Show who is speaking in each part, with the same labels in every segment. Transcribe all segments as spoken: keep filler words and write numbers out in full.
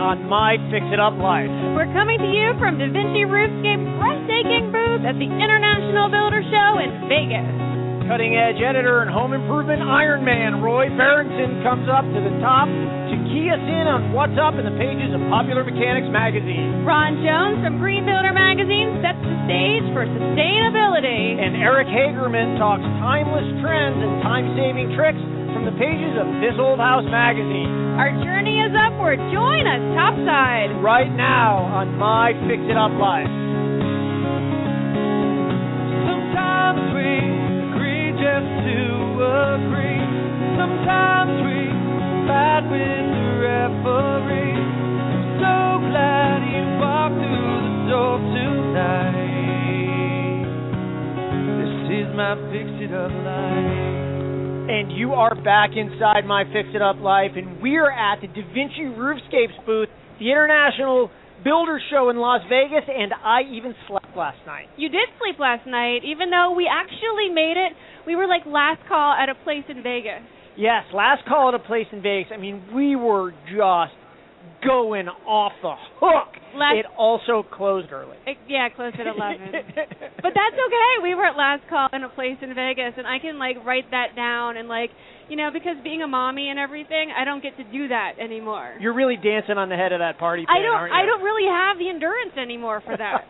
Speaker 1: on My Fix It Up Life.
Speaker 2: We're coming to you from DaVinci Roofscape's breathtaking booth at the International Builder Show in Vegas.
Speaker 1: Cutting-edge editor and home improvement Iron Man Roy Barrington comes up to the top to key us in on what's up in the pages of Popular Mechanics magazine.
Speaker 2: Ron Jones from Green Builder magazine sets the stage for sustainability.
Speaker 1: And Eric Hagerman talks timeless trends and time-saving tricks from the pages of This Old House magazine.
Speaker 2: Our journey is upward. Join us topside.
Speaker 1: Right now on My Fix It Up Life.
Speaker 3: Sometimes we agree just to agree. Sometimes we fight with the referee. I'm so glad you walked through the door tonight. This is My Fix It Up Life.
Speaker 1: And you are back inside My Fix It Up Life, and we're at the DaVinci Roofscapes booth, the International Builder Show in Las Vegas, and I even slept last night.
Speaker 2: You did sleep last night, even though we actually made it. We were like last call at a place in Vegas.
Speaker 1: Yes, last call at a place in Vegas. I mean, we were just going off the hook.
Speaker 2: Last,
Speaker 1: it also closed early.
Speaker 2: It, yeah, it closed at eleven. But that's okay. We were at last call in a place in Vegas, and I can, like, write that down. And, like, you know, because being a mommy and everything, I don't get to do that anymore.
Speaker 1: You're really dancing on the head of that party pin,
Speaker 2: I don't,
Speaker 1: aren't you?
Speaker 2: I don't really have the endurance anymore for that.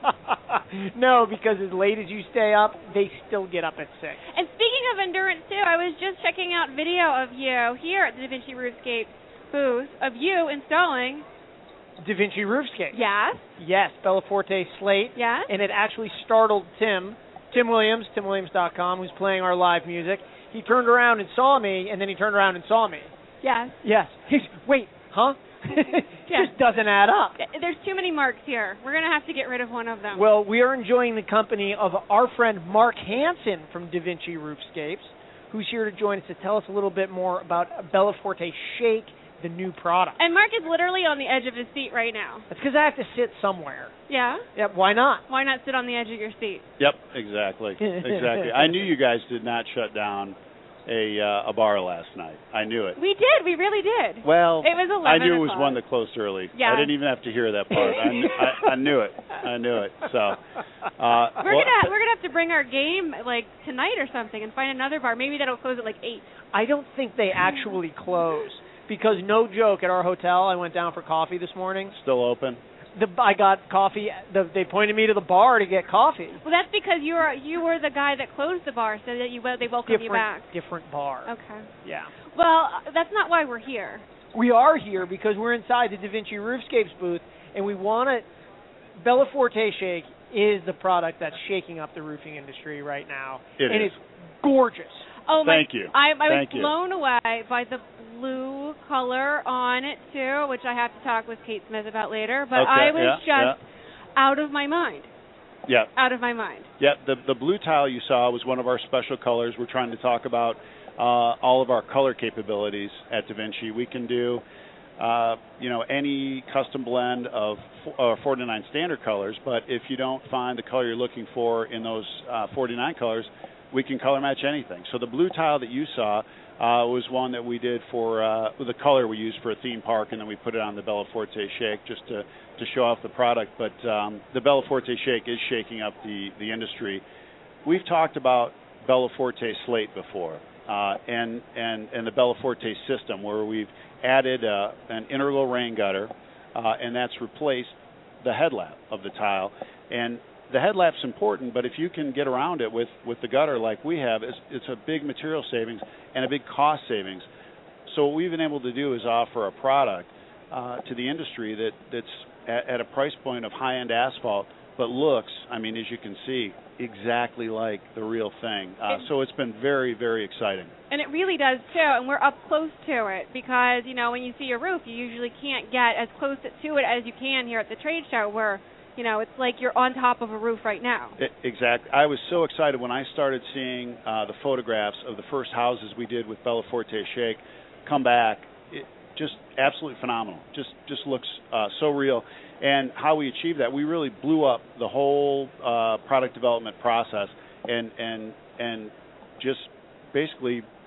Speaker 1: No, because as late as you stay up, they still get up at six.
Speaker 2: And speaking of endurance, too, I was just checking out video of you here at the DaVinci Roofscape booth, of you installing
Speaker 1: DaVinci Roofscape.
Speaker 2: Yes.
Speaker 1: Yes, Bellaforte slate.
Speaker 2: Yes.
Speaker 1: And it actually startled Tim, Tim Williams, tim williams dot com, who's playing our live music. He turned around and saw me, and then he turned around and saw me.
Speaker 2: Yes.
Speaker 1: Yes. He's, wait, huh? It
Speaker 2: Yes.
Speaker 1: just doesn't add up.
Speaker 2: There's too many marks here. We're going to have to get rid of one of them.
Speaker 1: Well, we are enjoying the company of our friend Mark Hansen from DaVinci Roofscapes, who's here to join us to tell us a little bit more about Bellaforte Shake, the new product.
Speaker 2: And Mark is literally on the edge of his seat right now.
Speaker 1: That's because I have to sit somewhere.
Speaker 2: Yeah?
Speaker 1: Yep, why not?
Speaker 2: Why not sit on the edge of your seat?
Speaker 4: Yep, exactly, exactly. I knew you guys did not shut down a uh, a bar last night. I knew it.
Speaker 2: We did. We really did.
Speaker 4: Well,
Speaker 2: it was eleven
Speaker 4: I knew it was
Speaker 2: o'clock.
Speaker 4: one that closed early.
Speaker 2: Yeah.
Speaker 4: I didn't even have to hear that part. I, kn- I, I knew it. I knew it. So uh,
Speaker 2: we're
Speaker 4: well,
Speaker 2: gonna we're gonna have to bring our game like tonight or something and find another bar. Maybe that'll close at like eight.
Speaker 1: I don't think they actually close because no joke, at our hotel, I went down for coffee this morning.
Speaker 4: Still open.
Speaker 1: The, I got coffee. The, they pointed me to the bar to get coffee.
Speaker 2: Well, that's because you were you were the guy that closed the bar, so that you they welcomed
Speaker 1: different,
Speaker 2: you back.
Speaker 1: Different bar.
Speaker 2: Okay.
Speaker 1: Yeah.
Speaker 2: Well, that's not why we're here.
Speaker 1: We are here because we're inside the DaVinci Roofscapes booth, and we want to. Bellaforte Shake is the product that's shaking up the roofing industry right now,
Speaker 4: It
Speaker 1: and
Speaker 4: is.
Speaker 1: it's gorgeous.
Speaker 2: Oh my!
Speaker 4: Thank you.
Speaker 2: I, I
Speaker 4: Thank
Speaker 2: was
Speaker 4: you.
Speaker 2: blown away by the blue color on it too, which I have to talk with Kate Smith about later. But
Speaker 4: Okay,
Speaker 2: I was
Speaker 4: yeah,
Speaker 2: just out of my mind.
Speaker 4: Yeah.
Speaker 2: Out of my mind.
Speaker 4: Yeah. The the blue tile you saw was one of our special colors. We're trying to talk about uh, all of our color capabilities at DaVinci. We can do, uh, you know, any custom blend of uh, forty-nine standard colors. But if you don't find the color you're looking for in those uh, forty-nine colors, we can color match anything. So the blue tile that you saw uh, was one that we did for uh, the color we used for a theme park, and then we put it on the Bellaforte Shake just to, to show off the product. But um, the Bellaforte Shake is shaking up the, the industry. We've talked about Bellaforte Slate before, uh, and, and, and the Bellaforte system, where we've added uh, an integral rain gutter, uh, and that's replaced the headlap of the tile. And the headlap's important, but if you can get around it with, with the gutter like we have, it's, it's a big material savings and a big cost savings. So what we've been able to do is offer a product uh, to the industry that, that's at, at a price point of high-end asphalt, but looks, I mean, as you can see, exactly like the real thing. Uh, so it's been very, very exciting.
Speaker 2: And it really does too, and we're up close to it because, you know, when you see a roof, you usually can't get as close to it as you can here at the trade show where, you know, it's like you're on top of a roof right now.
Speaker 4: It, exactly. I was so excited when I started seeing uh, the photographs of the first houses we did with Bellaforte Shake come back. It, just absolutely phenomenal. Just just looks uh, so real. And how we achieved that, we really blew up the whole uh, product development process and and and just basically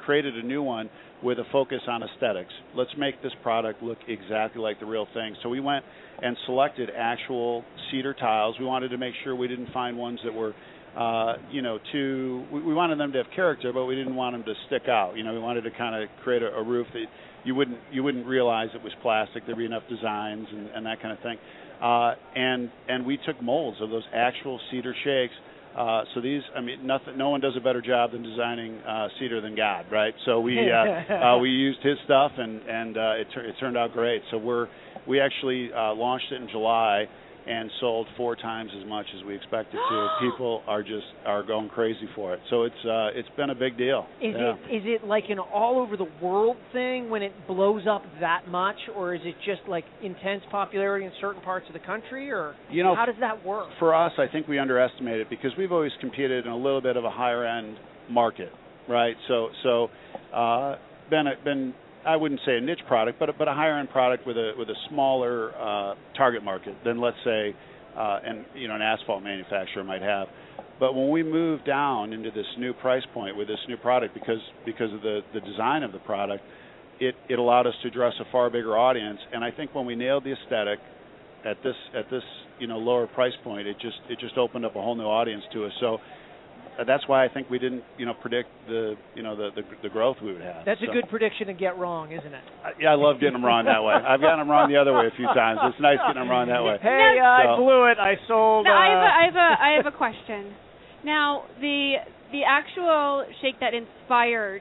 Speaker 4: created a new one with a focus on aesthetics. Let's make this product look exactly like the real thing. So we went and selected actual cedar tiles. We wanted to make sure we didn't find ones that were, uh, you know, too. We, we wanted them to have character, but we didn't want them to stick out. You know, we wanted to kind of create a, a roof that you wouldn't you wouldn't realize it was plastic. There'd be enough designs and, and that kind of thing. Uh, and and we took molds of those actual cedar shakes. Uh, so these, I mean, nothing. No one does a better job than designing uh, cedar than God, right? So we uh, uh, we used his stuff, and and uh, it, tur- it turned out great. So we're we actually uh, launched it in July and sold four times as much as we expected to. People are just are going crazy for it. So it's uh, it's been a big deal.
Speaker 1: Is
Speaker 4: yeah.
Speaker 1: it is it like an all over the world thing when it blows up that much, or is it just like intense popularity in certain parts of the country, or
Speaker 4: you know,
Speaker 1: how does that work?
Speaker 4: For us, I think we underestimate it because we've always competed in a little bit of a higher end market, right? So so uh, been a, been. I wouldn't say a niche product, but a, but a higher end product with a with a smaller uh, target market than, let's say, uh, an you know an asphalt manufacturer might have. But when we move down into this new price point with this new product, because because of the, the design of the product, it, it allowed us to address a far bigger audience. And I think when we nailed the aesthetic at this at this you know lower price point, it just it just opened up a whole new audience to us. So. Uh, that's why I think we didn't, you know, predict the, you know, the the, the growth we would have.
Speaker 1: That's
Speaker 4: so.
Speaker 1: a good prediction to get wrong, isn't it?
Speaker 4: Uh, yeah, I love getting them wrong that way. I've gotten them wrong the other way a few times. It's nice getting them wrong that way.
Speaker 1: Hey, uh,
Speaker 4: so.
Speaker 1: I blew it. I sold.
Speaker 2: Now,
Speaker 1: uh,
Speaker 2: I have a, I have a, I have a question. Now, the the actual shake that inspired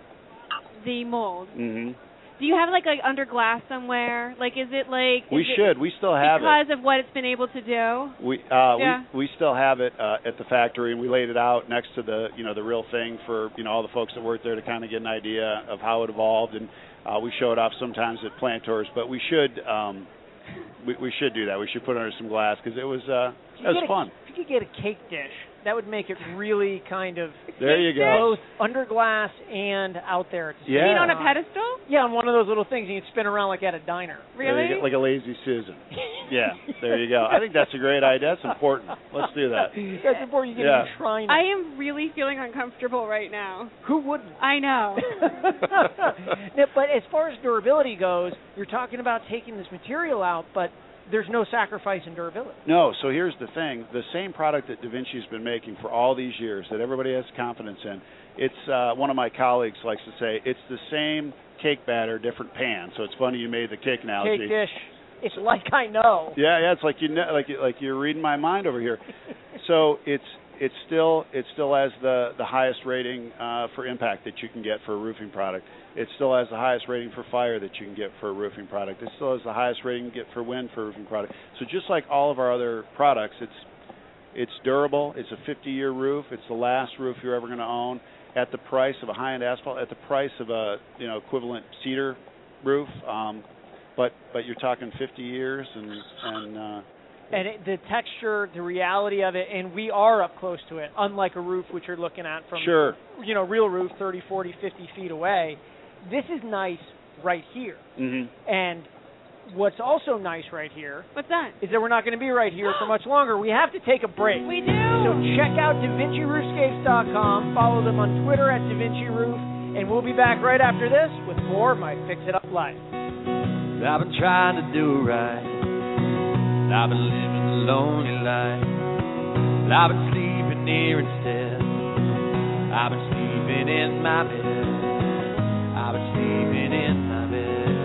Speaker 2: the mold.
Speaker 4: Mm-hmm.
Speaker 2: Do you have like like under glass somewhere? Like, is it like?
Speaker 4: We
Speaker 2: is
Speaker 4: should.
Speaker 2: It
Speaker 4: we still have
Speaker 2: because
Speaker 4: it
Speaker 2: of what it's been able to do.
Speaker 4: We uh,
Speaker 2: yeah.
Speaker 4: we we still have it uh, at the factory, and we laid it out next to the you know the real thing for you know all the folks that worked there to kind of get an idea of how it evolved, and uh, we show it off sometimes at plant tours. But we should um, we we should do that. We should put it under some glass because it was uh, it was
Speaker 1: a,
Speaker 4: fun.
Speaker 1: If you could get a cake dish, that would make it really kind of
Speaker 4: there you go
Speaker 1: both under glass and out there. At the
Speaker 4: yeah.
Speaker 2: You mean on a pedestal?
Speaker 1: Yeah, on one of those little things you can spin around like at a diner.
Speaker 2: Really?
Speaker 4: Like a lazy Susan. Yeah, there you go. I think that's a great idea. That's important. Let's do that.
Speaker 1: That's before you get
Speaker 4: yeah.
Speaker 1: even trying.
Speaker 2: I am really feeling uncomfortable right now.
Speaker 1: Who wouldn't?
Speaker 2: I know.
Speaker 1: No, but as far as durability goes, you're talking about taking this material out, but there's no sacrifice in durability.
Speaker 4: No, so here's the thing. The same product that Da Vinci's been making for all these years that everybody has confidence in, it's uh, one of my colleagues likes to say, it's the same cake batter, different pan. So it's funny you made the cake analogy.
Speaker 1: Cake dish. It's like I know.
Speaker 4: Yeah, yeah, it's like you know, like like you're reading my mind over here. So it's it's still it still has the the highest rating uh, for impact that you can get for a roofing product. It still has the highest rating for fire that you can get for a roofing product. It still has the highest rating you can get for wind for a roofing product. So just like all of our other products, it's it's durable. It's a fifty-year roof. It's the last roof you're ever going to own at the price of a high-end asphalt, at the price of a you know equivalent cedar roof. Um, but but you're talking fifty years and and. Uh,
Speaker 1: And it, the texture, the reality of it, and we are up close to it, unlike a roof which you're looking at from,
Speaker 4: sure.
Speaker 1: you know, real roof thirty, forty, fifty feet away. This is nice right here.
Speaker 4: Mm-hmm.
Speaker 1: And what's also nice right here
Speaker 2: What's that?
Speaker 1: is that we're not going to be right here for much longer. We have to take a break.
Speaker 2: We do.
Speaker 1: So check out Da Vinci Roofscapes dot com. Follow them on Twitter at Da Vinci Roof. And we'll be back right after this with more of my Fix It Up Life.
Speaker 3: I've been trying to do right. I've been living a lonely life. I've been sleeping here instead. I've been sleeping in my bed. I've been sleeping in my bed.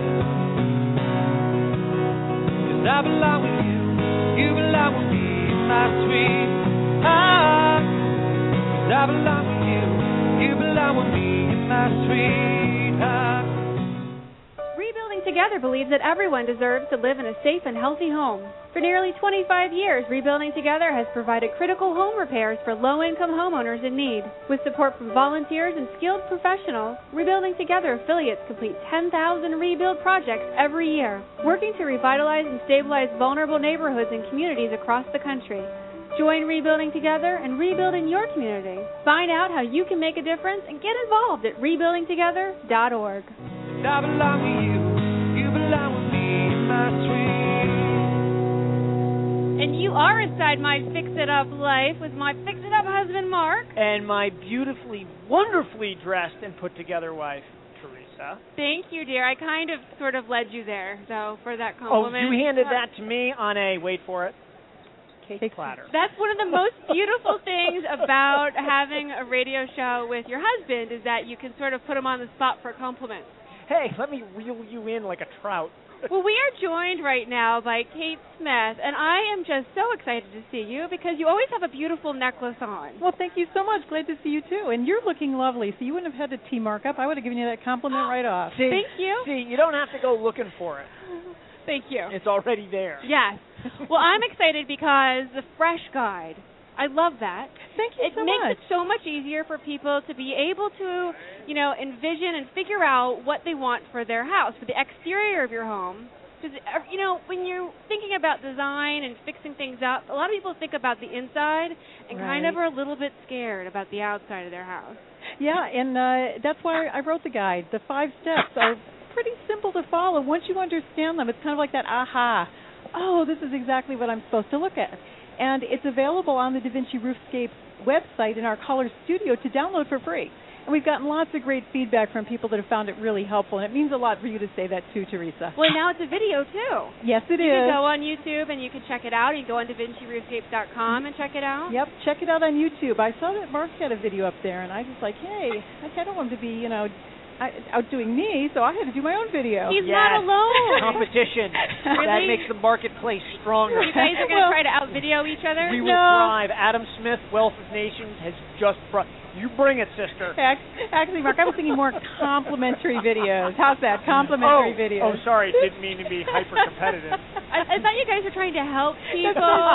Speaker 3: 'Cause I belong with you. You belong with me, my sweetheart. 'Cause I belong with you. You belong with me, my sweetheart.
Speaker 2: Rebuilding Together believes that everyone deserves to live in a safe and healthy home. For nearly twenty-five years, Rebuilding Together has provided critical home repairs for low-income homeowners in need. With support from volunteers and skilled professionals, Rebuilding Together affiliates complete ten thousand rebuild projects every year, working to revitalize and stabilize vulnerable neighborhoods and communities across the country. Join Rebuilding Together and rebuild in your community. Find out how you can make a difference and get involved at rebuilding together dot org.
Speaker 3: I belong with you. You belong with me, my sweet.
Speaker 2: And you are inside my Fix It Up Life with my Fix It Up husband, Mark.
Speaker 1: And my beautifully, wonderfully dressed and put together wife, Teresa.
Speaker 2: Thank you, dear. I kind of sort of led you there, so for that
Speaker 1: Oh,
Speaker 2: compliment.
Speaker 1: you handed that to me on a, wait for it, cake platter.
Speaker 2: That's one of the most beautiful things about having a radio show with your husband is that you can sort of put him on the spot for compliments.
Speaker 1: Hey, let me reel you in like a trout.
Speaker 2: Well, we are joined right now by Kate Smith, and I am just so excited to see you because you always have a beautiful necklace on.
Speaker 5: Well, thank you so much. Glad to see you, too. And you're looking lovely, so you wouldn't have had to tee Mark up. I would have given you that compliment right off.
Speaker 1: See,
Speaker 2: Thank you.
Speaker 1: See, you don't have to go looking for it.
Speaker 2: Thank you.
Speaker 1: It's already there.
Speaker 2: Yes. Well, I'm excited because the Fresh Guide, I love that.
Speaker 5: Thank you
Speaker 2: It
Speaker 5: so
Speaker 2: makes
Speaker 5: much.
Speaker 2: it so much easier for people to be able to, you know, envision and figure out what they want for their house, for the exterior of your home. Because, you know, when you're thinking about design and fixing things up, a lot of people think about the inside and kind of
Speaker 5: Right.
Speaker 2: are a little bit scared about the outside of their house.
Speaker 5: Yeah, and uh, that's why I wrote the guide. The five steps are pretty simple to follow. Once you understand them, it's kind of like that aha. Oh, this is exactly what I'm supposed to look at. And it's available on the DaVinci Roofscape website in our Color Studio to download for free. And we've gotten lots of great feedback from people that have found it really helpful, and it means a lot for you to say that too, Teresa.
Speaker 2: Well, now it's a video, too.
Speaker 5: Yes, it
Speaker 2: you
Speaker 5: is.
Speaker 2: can go on YouTube and you can check it out. You can go on Da Vinci Roofscapes dot com and check it out.
Speaker 5: Yep, check it out on YouTube. I saw that Mark had a video up there, and I was like, hey, I don't want him to be, you know, I, outdoing me, so I had to do my own video.
Speaker 2: He's
Speaker 1: Yes.
Speaker 2: not alone.
Speaker 1: Competition. That
Speaker 2: Really?
Speaker 1: makes the marketplace stronger.
Speaker 2: You guys are going to
Speaker 5: Well-
Speaker 2: try to out-video each other?
Speaker 1: We will
Speaker 5: No.
Speaker 1: thrive. Adam Smith, Wealth of Nations, has just brought... You bring it, sister.
Speaker 5: Ac- Actually, Mark, I was thinking more complimentary videos. How's that? Complimentary
Speaker 1: oh,
Speaker 5: videos.
Speaker 1: Oh, sorry. Didn't mean to be hyper-competitive.
Speaker 2: I, I thought you guys were trying to help people.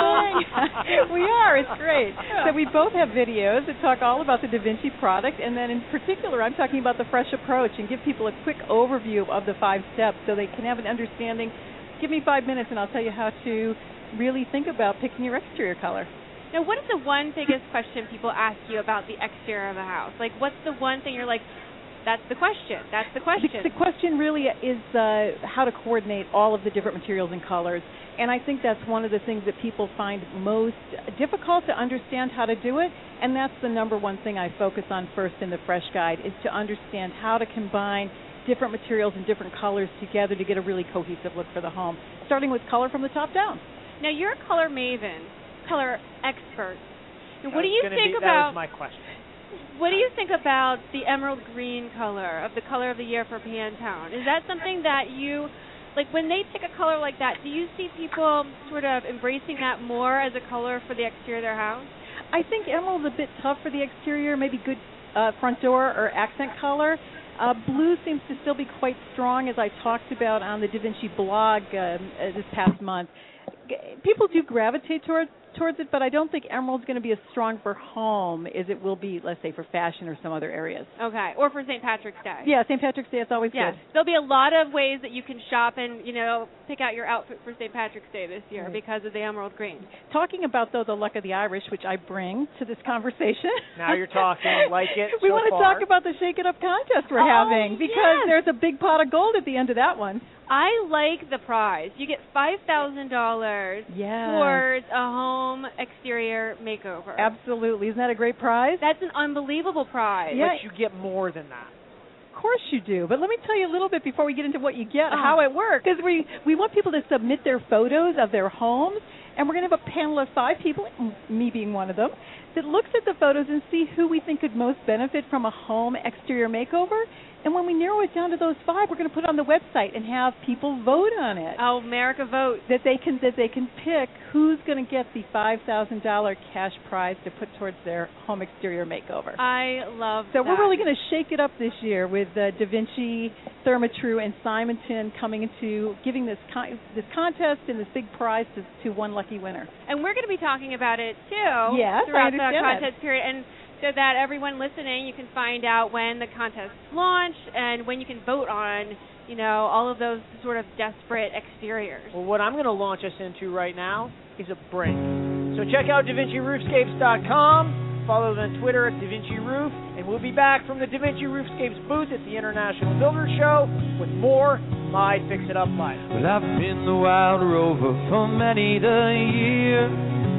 Speaker 5: That's we are. It's great. So we both have videos that talk all about the Da Vinci product, and then in particular, I'm talking about the fresh approach and give people a quick overview of the five steps so they can have an understanding. Give me five minutes, and I'll tell you how to really think about picking your exterior color.
Speaker 2: Now, what is the one biggest question people ask you about the exterior of a house? Like, what's the one thing you're like, that's the question, that's the question?
Speaker 5: The, the question really is uh, how to coordinate all of the different materials and colors. And I think that's one of the things that people find most difficult to understand how to do it. And that's the number one thing I focus on first in the Fresh Guide, is to understand how to combine different materials and different colors together to get a really cohesive look for the home, starting with color from the top down.
Speaker 2: Now, you're a color maven, color expert. Now, what
Speaker 1: That
Speaker 2: do you
Speaker 1: was gonna
Speaker 2: think
Speaker 1: be,
Speaker 2: about...
Speaker 1: That was my question.
Speaker 2: What do you think about the emerald green color of the color of the year for Pantone? Is that something that you, like when they pick a color like that, do you see people sort of embracing that more as a color for the exterior of their house?
Speaker 5: I think emerald's a bit tough for the exterior, maybe good uh, front door or accent color. Uh, blue seems to still be quite strong, as I talked about on the Da Vinci blog uh, uh, this past month. G- People do gravitate towards towards it, but I don't think emerald's going to be as strong for home as it will be, let's say, for fashion or some other areas.
Speaker 2: Okay, or for Saint Patrick's Day.
Speaker 5: Yeah, Saint Patrick's Day, it's always
Speaker 2: Yes,
Speaker 5: good.
Speaker 2: there'll be a lot of ways that you can shop and, you know, pick out your outfit for Saint Patrick's Day this year
Speaker 5: Right.
Speaker 2: because of the emerald green.
Speaker 5: Talking about, though, the luck of the Irish, which I bring to this conversation.
Speaker 1: Now you're talking. Like it
Speaker 5: We
Speaker 1: so
Speaker 5: want to
Speaker 1: far.
Speaker 5: talk about the Shake It Up contest we're
Speaker 2: Oh,
Speaker 5: having, because
Speaker 2: yes.
Speaker 5: there's a big pot of gold at the end of that one.
Speaker 2: I like the prize. You get five thousand dollars
Speaker 5: Yeah.
Speaker 2: towards a home exterior makeover.
Speaker 5: Absolutely. Isn't that a great prize?
Speaker 2: That's an unbelievable prize.
Speaker 5: Yeah.
Speaker 1: But you get more than that.
Speaker 5: Of course you do. But let me tell you a little bit before we get into what you get,
Speaker 2: Oh.
Speaker 5: how it works. Because we, we want people to submit their photos of their homes, and we're going to have a panel of five people, m- me being one of them, that looks at the photos and see who we think could most benefit from a home exterior makeover. And when we narrow it down to those five, we're going to put it on the website and have people vote on it.
Speaker 2: Oh, America vote.
Speaker 5: That they can that they can pick who's going to get the five thousand dollars cash prize to put towards their home exterior makeover.
Speaker 2: I love
Speaker 5: So
Speaker 2: that.
Speaker 5: we're really going to shake it up this year with uh, Da Vinci, Therma-Tru, and Simonton coming into giving this con- this contest and this big prize to, to one lucky winner.
Speaker 2: And we're going to be talking about it, too,
Speaker 5: Yes, I
Speaker 2: throughout the
Speaker 5: understand that.
Speaker 2: contest period. And so that everyone listening, you can find out when the contest launch and when you can vote on, you know, all of those sort of desperate exteriors.
Speaker 1: Well, what I'm going to launch us into right now is a break. So check out Da Vinci Roofscapes dot com. Follow them on Twitter at Da Vinci Roof. And we'll be back from the Da Vinci Roofscapes booth at the International Builders Show with more My Fix It Up Life.
Speaker 3: Well, I've been the wild rover for many the year.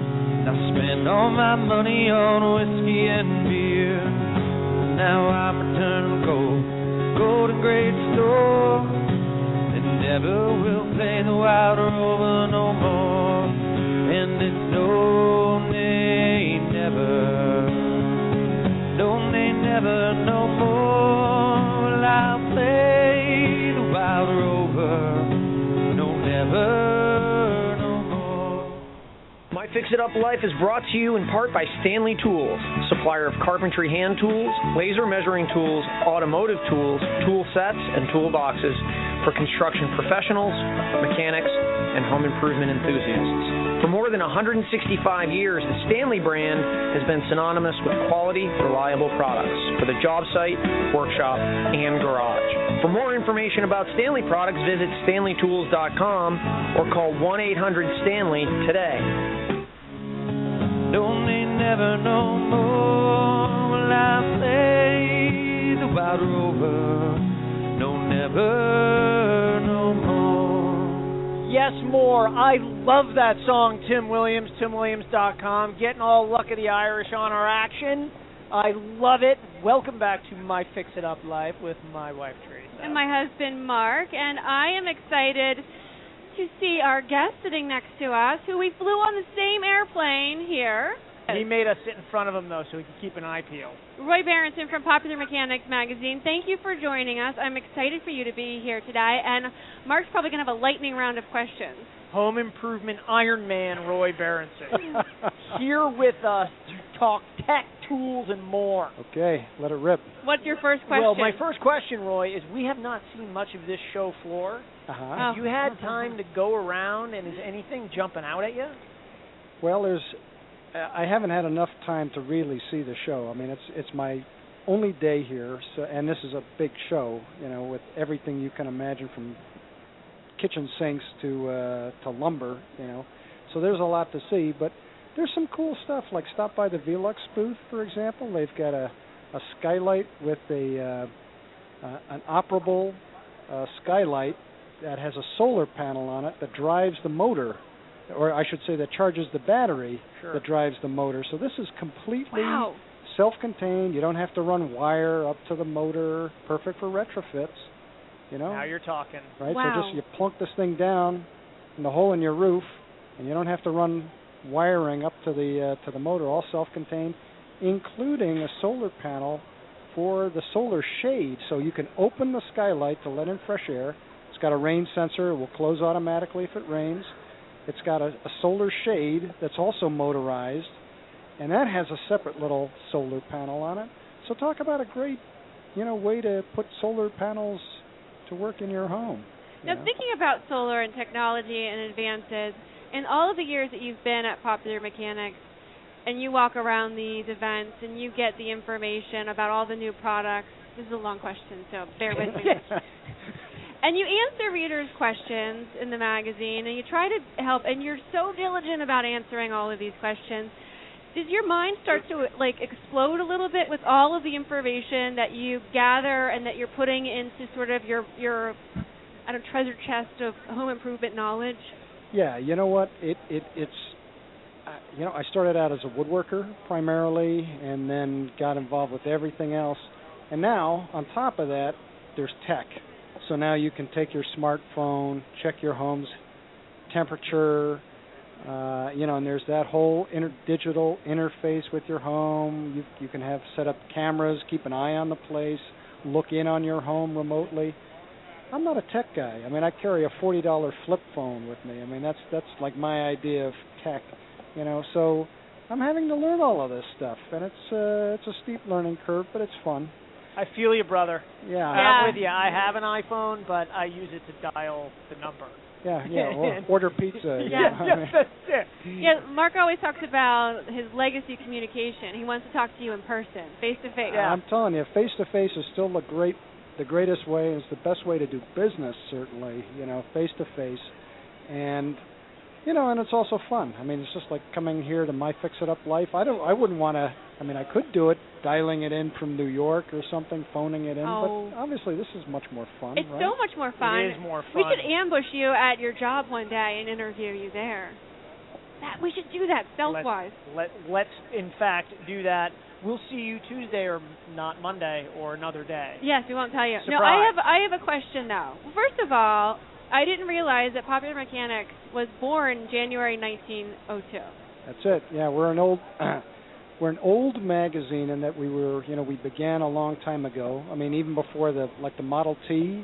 Speaker 3: I spent all my money on whiskey and beer. Now I'm returning gold, gold and great store. And never will play the Wild Rover no more. And it's no, nay, never. No, nay, never no more. Will I play the Wild Rover? No, never.
Speaker 1: My Fix-It-Up Life is brought to you in part by Stanley Tools, supplier of carpentry hand tools, laser measuring tools, automotive tools, tool sets, and toolboxes for construction professionals, mechanics, and home improvement enthusiasts. For more than one hundred sixty-five years, the Stanley brand has been synonymous with quality, reliable products for the job site, workshop, and garage. For more information about Stanley products, visit stanley tools dot com or call one eight hundred Stanley today.
Speaker 3: Don't they never no more will I play the Wild Rover. No, never no more.
Speaker 1: Yes, more. I love that song, Tim Williams, tim williams dot com. Getting all Luck of the Irish on our action. I love it. Welcome back to My Fix-It-Up Life with my wife, Teresa.
Speaker 2: And my husband, Mark. And I am excited to see our guest sitting next to us, who we flew on the same airplane here.
Speaker 1: He made us sit in front of him, though, so he could keep an eye peeled.
Speaker 2: Roy Barrington from Popular Mechanics Magazine, thank you for joining us. I'm excited for you to be here today, and Mark's probably going to have a lightning round of questions.
Speaker 1: Home Improvement Iron Man, Roy Barrington, here with us to talk tech, tools, and more.
Speaker 6: Okay, let it rip.
Speaker 2: What's your first question?
Speaker 1: Well, my first question, Roy, is we have not seen much of this show floor.
Speaker 6: Uh-huh.
Speaker 2: Oh.
Speaker 1: Have you had time to go around, and is anything jumping out at you?
Speaker 6: Well, there's. I haven't had enough time to really see the show. I mean, it's it's my only day here, so and this is a big show, you know, with everything you can imagine from kitchen sinks to uh, to lumber, you know. So there's a lot to see, but there's some cool stuff. Like stop by the Velux booth, for example. They've got a a skylight with a uh, uh, an operable uh, skylight that has a solar panel on it that drives the motor, or I should say that charges the battery
Speaker 1: Sure.
Speaker 6: that drives the motor. So this is completely
Speaker 2: Wow.
Speaker 6: self-contained. You don't have to run wire up to the motor. Perfect for retrofits, you know.
Speaker 1: Now you're talking.
Speaker 6: Right?
Speaker 2: Wow.
Speaker 6: So just you plunk this thing down in the hole in your roof, and you don't have to run wiring up to the uh, to the motor. All self-contained, including a solar panel for the solar shade. So you can open the skylight to let in fresh air. It's got a rain sensor. It will close automatically if it rains. It's got a, a solar shade that's also motorized, and that has a separate little solar panel on it. So talk about a great, you know, way to put solar panels to work in your home. You
Speaker 2: Now,
Speaker 6: know?
Speaker 2: thinking about solar and technology and advances, in all of the years that you've been at Popular Mechanics, and you walk around these events and you get the information about all the new products, this is a long question, so bear with me. And you answer readers' questions in the magazine, and you try to help, and you're so diligent about answering all of these questions. Does your mind start to, like, explode a little bit with all of the information that you gather and that you're putting into sort of your, your I don't know, treasure chest of home improvement knowledge?
Speaker 6: Yeah, you know what? It it it's uh, you know, I started out as a woodworker primarily, and then got involved with everything else. And now, on top of that, there's tech. So now you can take your smartphone, check your home's temperature, uh, you know, and there's that whole inter- digital interface with your home. You you can have set up cameras, keep an eye on the place, look in on your home remotely. I'm not a tech guy. I mean, I carry a forty dollar flip phone with me. I mean, that's that's like my idea of tech, you know. So I'm having to learn all of this stuff, and it's uh, it's a steep learning curve, but it's fun.
Speaker 1: I feel you, brother.
Speaker 6: Yeah.
Speaker 2: Yeah.
Speaker 1: I'm with you. I have an iPhone, but I use it to dial the number.
Speaker 6: Yeah, yeah. Or order pizza. you
Speaker 2: Yeah.
Speaker 6: know, I
Speaker 1: yeah,
Speaker 6: mean-
Speaker 1: that's it.
Speaker 2: Yeah, Mark always talks about his legacy communication. He wants to talk to you in person, face to face.
Speaker 1: Yeah.
Speaker 6: I'm telling you, face to face is still the great, the greatest way. It's the best way to do business, certainly. You know, face to face, and you know, and it's also fun. I mean, it's just like coming here to My Fix-It-Up Life. I don't, I wouldn't want to. I mean, I could do it, dialing it in from New York or something, phoning it in.
Speaker 2: Oh.
Speaker 6: But obviously, this is much more fun.
Speaker 2: It's
Speaker 6: right?
Speaker 2: so much more fun.
Speaker 1: It is more
Speaker 2: We
Speaker 1: fun.
Speaker 2: should ambush you at your job one day and interview you there. That we should do that stealth-wise.
Speaker 1: Let, let, let's, in fact, do that. We'll see you Tuesday or not Monday or another day.
Speaker 2: Yes, we won't tell you.
Speaker 1: Surprise.
Speaker 2: No, I have I have a question though. First of all, I didn't realize that Popular Mechanics was born January nineteen oh two.
Speaker 6: That's it. Yeah, we're an old we're an old magazine in that we were, you know, we began a long time ago. I mean, even before the like the Model T,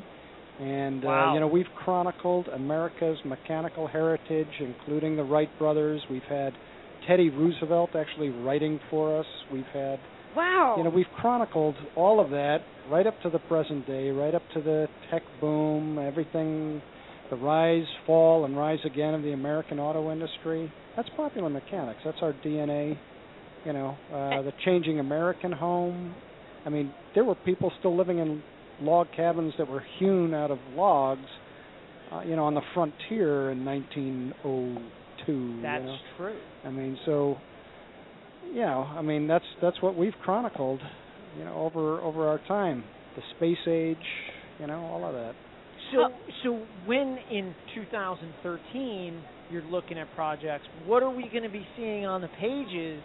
Speaker 6: and
Speaker 1: wow.
Speaker 6: uh, you know, we've chronicled America's mechanical heritage, including the Wright brothers. We've had Teddy Roosevelt actually writing for us. We've had,
Speaker 2: wow,
Speaker 6: you know, we've chronicled all of that right up to the present day, right up to the tech boom, everything, the rise, fall, and rise again of the American auto industry. That's Popular Mechanics. That's our D N A. You know, uh, the changing American home. I mean, there were people still living in log cabins that were hewn out of logs, uh, you know, on the frontier in nineteen oh two.
Speaker 1: That's
Speaker 6: you know?
Speaker 1: true.
Speaker 6: I mean, so, you know, I mean, that's that's what we've chronicled, you know, over over our time. The space age, you know, all of that.
Speaker 1: So, so when in two thousand thirteen you're looking at projects, what are we going to be seeing on the pages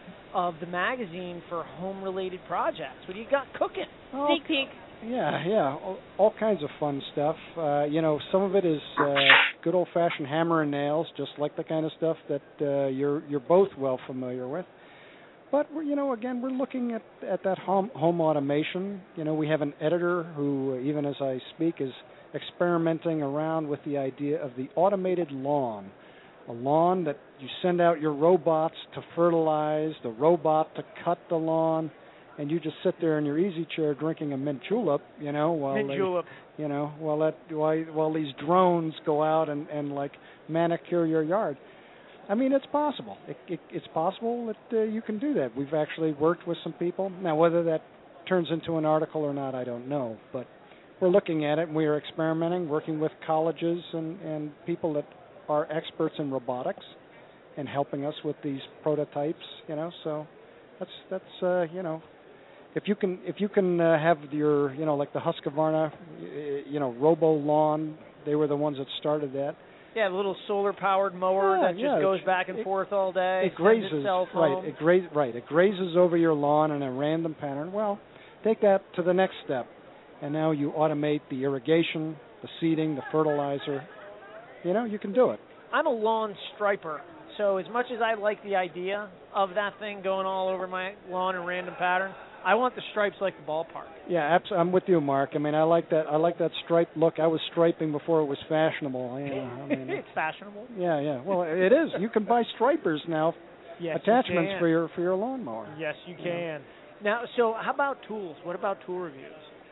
Speaker 1: of the magazine for home-related projects? What do you got cooking?
Speaker 2: Oh, Sneak peek.
Speaker 6: Yeah, yeah, all, all kinds of fun stuff. Uh, you know, some of it is uh, good old-fashioned hammer and nails, just like the kind of stuff that uh, you're you're both well familiar with. But we're, you know, again, we're looking at at that home home automation. You know, we have an editor who, even as I speak, is experimenting around with the idea of the automated lawn. A lawn that you send out your robots to fertilize, the robot to cut the lawn, and you just sit there in your easy chair drinking a mint julep, you know, while
Speaker 1: mint
Speaker 6: they,
Speaker 1: julep.
Speaker 6: you know, while that while, while these drones go out and, and like manicure your yard. I mean, it's possible. It, it, it's possible that uh, you can do that. We've actually worked with some people. Now, whether that turns into an article or not, I don't know, but we're looking at it, and we are experimenting, working with colleges and, and people that are experts in robotics and helping us with these prototypes, you know, so that's, that's uh, you know, if you can if you can uh, have your, you know, like the Husqvarna, you know, Robo Lawn, they were the ones that started that.
Speaker 1: Yeah, a little solar-powered mower
Speaker 6: yeah,
Speaker 1: that just
Speaker 6: yeah,
Speaker 1: goes back and
Speaker 6: it,
Speaker 1: forth all day.
Speaker 6: It grazes,
Speaker 1: itself
Speaker 6: right?
Speaker 1: home.
Speaker 6: It grazes, right. It grazes over your lawn in a random pattern. Well, take that to the next step, and now you automate the irrigation, the seeding, the fertilizer. You know, you can do it.
Speaker 1: I'm a lawn striper, so as much as I like the idea of that thing going all over my lawn in random pattern, I want the stripes like the ballpark.
Speaker 6: Yeah, absolutely. I'm with you, Mark. I mean, I like that. I like that striped look. I was striping before it was fashionable. You know, I mean,
Speaker 1: it's fashionable.
Speaker 6: Yeah, yeah. Well, it is. You can buy stripers now.
Speaker 1: Yes,
Speaker 6: attachments
Speaker 1: you can.
Speaker 6: for your for your lawnmower.
Speaker 1: Yes, you can. Now, so how about tools? What about tool reviews?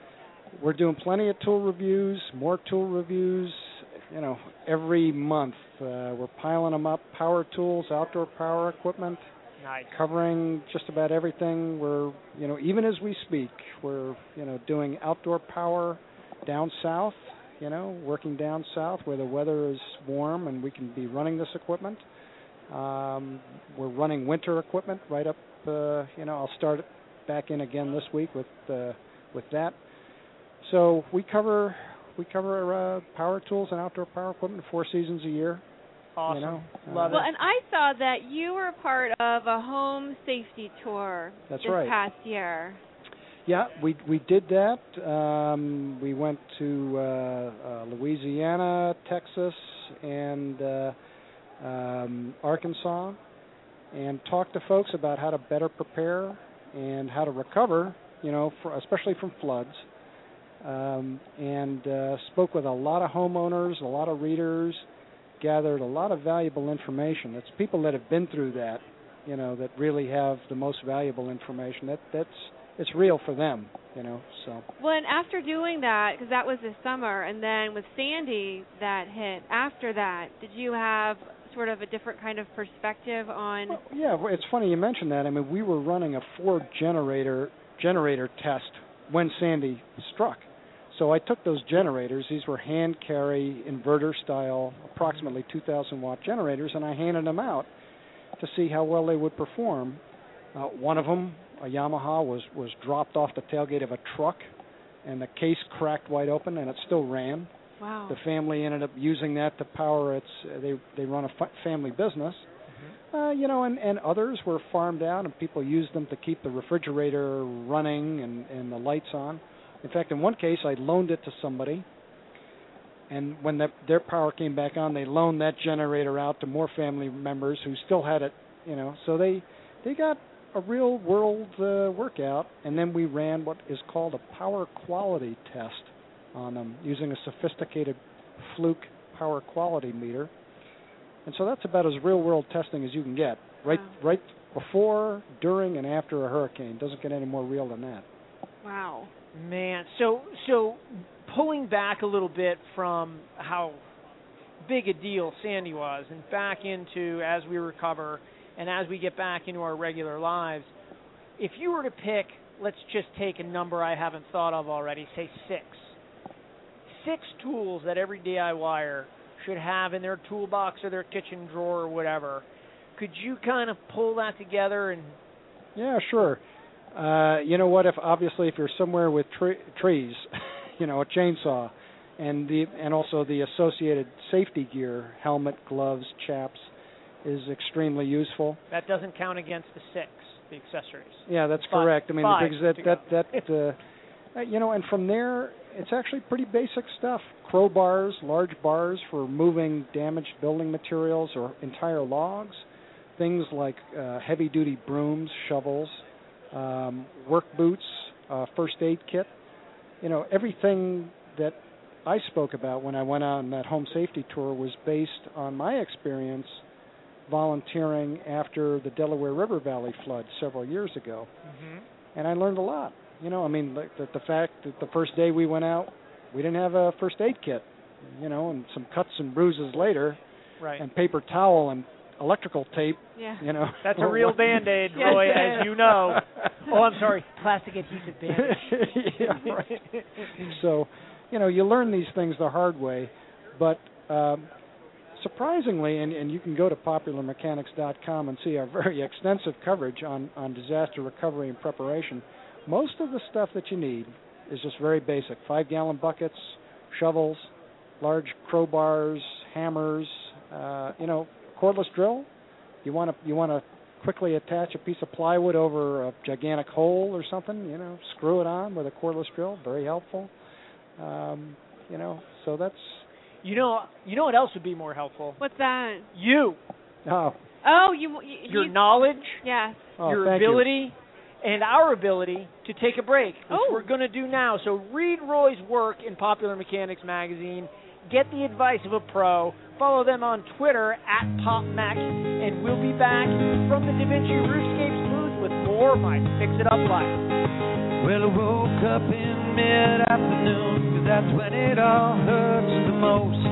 Speaker 6: We're doing plenty of tool reviews, more tool reviews. You know, every month uh, we're piling them up. Power tools, outdoor power equipment.
Speaker 1: Nice.
Speaker 6: Covering just about everything. We're, you know, even as we speak, we're, you know, doing outdoor power down south, you know, working down south where the weather is warm and we can be running this equipment. Um, we're running winter equipment right up, uh, you know, I'll start it back in again this week with uh, with that. So we cover we cover uh, power tools and outdoor power equipment four seasons a year.
Speaker 1: Awesome.
Speaker 6: You know,
Speaker 1: Love
Speaker 6: uh,
Speaker 1: it.
Speaker 2: Well, and I saw that you were part of a home safety tour
Speaker 6: That's
Speaker 2: this
Speaker 6: right.
Speaker 2: past year.
Speaker 6: Yeah, we we did that. Um, we went to uh, uh, Louisiana, Texas, and uh, um, Arkansas, and talked to folks about how to better prepare and how to recover, you know, for, especially from floods. Um, and uh, spoke with a lot of homeowners, a lot of readers. Gathered a lot of valuable information. It's people that have been through that, you know, that really have the most valuable information. That that's it's real for them, you know. So.
Speaker 2: Well, and after doing that, because that was this summer, and then with Sandy that hit after that, did you have sort of a different kind of perspective on?
Speaker 6: Well, yeah, it's funny you mentioned that. I mean, we were running a four generator generator test when Sandy struck. So I took those generators, these were hand carry inverter style, approximately two thousand watt generators, and I handed them out to see how well they would perform. Uh, one of them, a Yamaha, was, was dropped off the tailgate of a truck, and the case cracked wide open, and it still ran.
Speaker 2: Wow.
Speaker 6: The family ended up using that to power its, uh, they, they run a f- family business. Uh, you know, and, and others were farmed out, and people used them to keep the refrigerator running and, and the lights on. In fact, in one case, I loaned it to somebody, and when the, their power came back on, they loaned that generator out to more family members who still had it. You know, so they they got a real world uh, workout, and then we ran what is called a power quality test on them using a sophisticated Fluke power quality meter. And so that's about as real-world testing as you can get, right
Speaker 2: Wow.
Speaker 6: right before, during, and after a hurricane. Doesn't get any more real than that.
Speaker 2: Wow.
Speaker 1: Man, so so pulling back a little bit from how big a deal Sandy was and back into as we recover and as we get back into our regular lives, if you were to pick, let's just take a number I haven't thought of already, say six. Six tools that every DIYer should have in their toolbox or their kitchen drawer or whatever. Could you kind of pull that together and?
Speaker 6: Yeah, sure. Uh, you know what? If obviously if you're somewhere with tre- trees, you know, a chainsaw, and the and also the associated safety gear, helmet, gloves, chaps, is extremely useful.
Speaker 1: That doesn't count against the six, the accessories.
Speaker 6: Yeah, that's
Speaker 1: Five,
Speaker 6: correct. I mean,
Speaker 1: five
Speaker 6: because that that that uh, you know, and from there, it's actually pretty basic stuff. Crowbars, large bars for moving damaged building materials or entire logs. Things like uh, heavy-duty brooms, shovels, um, work boots, uh, first aid kit. You know, everything that I spoke about when I went on that home safety tour was based on my experience volunteering after the Delaware River Valley flood several years ago.
Speaker 1: Mm-hmm.
Speaker 6: And I learned a lot. You know, I mean, like the, the fact that the first day we went out, we didn't have a first aid kit, you know, and some cuts and bruises later,
Speaker 1: Right.
Speaker 6: and paper towel and electrical tape,
Speaker 2: Yeah.
Speaker 6: you know.
Speaker 1: That's a real Band-Aid,
Speaker 2: Yes,
Speaker 1: Roy,
Speaker 2: it
Speaker 1: as
Speaker 2: is.
Speaker 1: you know. Oh, I'm sorry, plastic adhesive bandage.
Speaker 6: Yeah, right. So, you know, you learn these things the hard way, but um, surprisingly, and, and you can go to popular mechanics dot com and see our very extensive coverage on, on disaster recovery and preparation, most of the stuff that you need is just very basic. Five-gallon buckets, shovels, large crowbars, hammers, uh, you know, cordless drill. You want to you want to quickly attach a piece of plywood over a gigantic hole or something, you know, screw it on with a cordless drill, very helpful. Um, you know, so that's...
Speaker 1: You know, you know what else would be more helpful?
Speaker 2: What's that?
Speaker 1: You,
Speaker 6: Oh,
Speaker 2: Oh, you. you
Speaker 1: your
Speaker 2: you,
Speaker 1: knowledge,
Speaker 2: Yes.
Speaker 6: oh
Speaker 1: your
Speaker 6: thank you.
Speaker 1: ability, and our ability to take a break, which
Speaker 2: Oh.
Speaker 1: we're going to do now. So read Roy's work in Popular Mechanics magazine. Get the advice of a pro. Follow them on Twitter at PopMech, and we'll be back from the DaVinci Roofscapes booth with more of my Fix It Up Life.
Speaker 3: Well, I woke up in mid-afternoon, 'cause that's when it all hurts the most.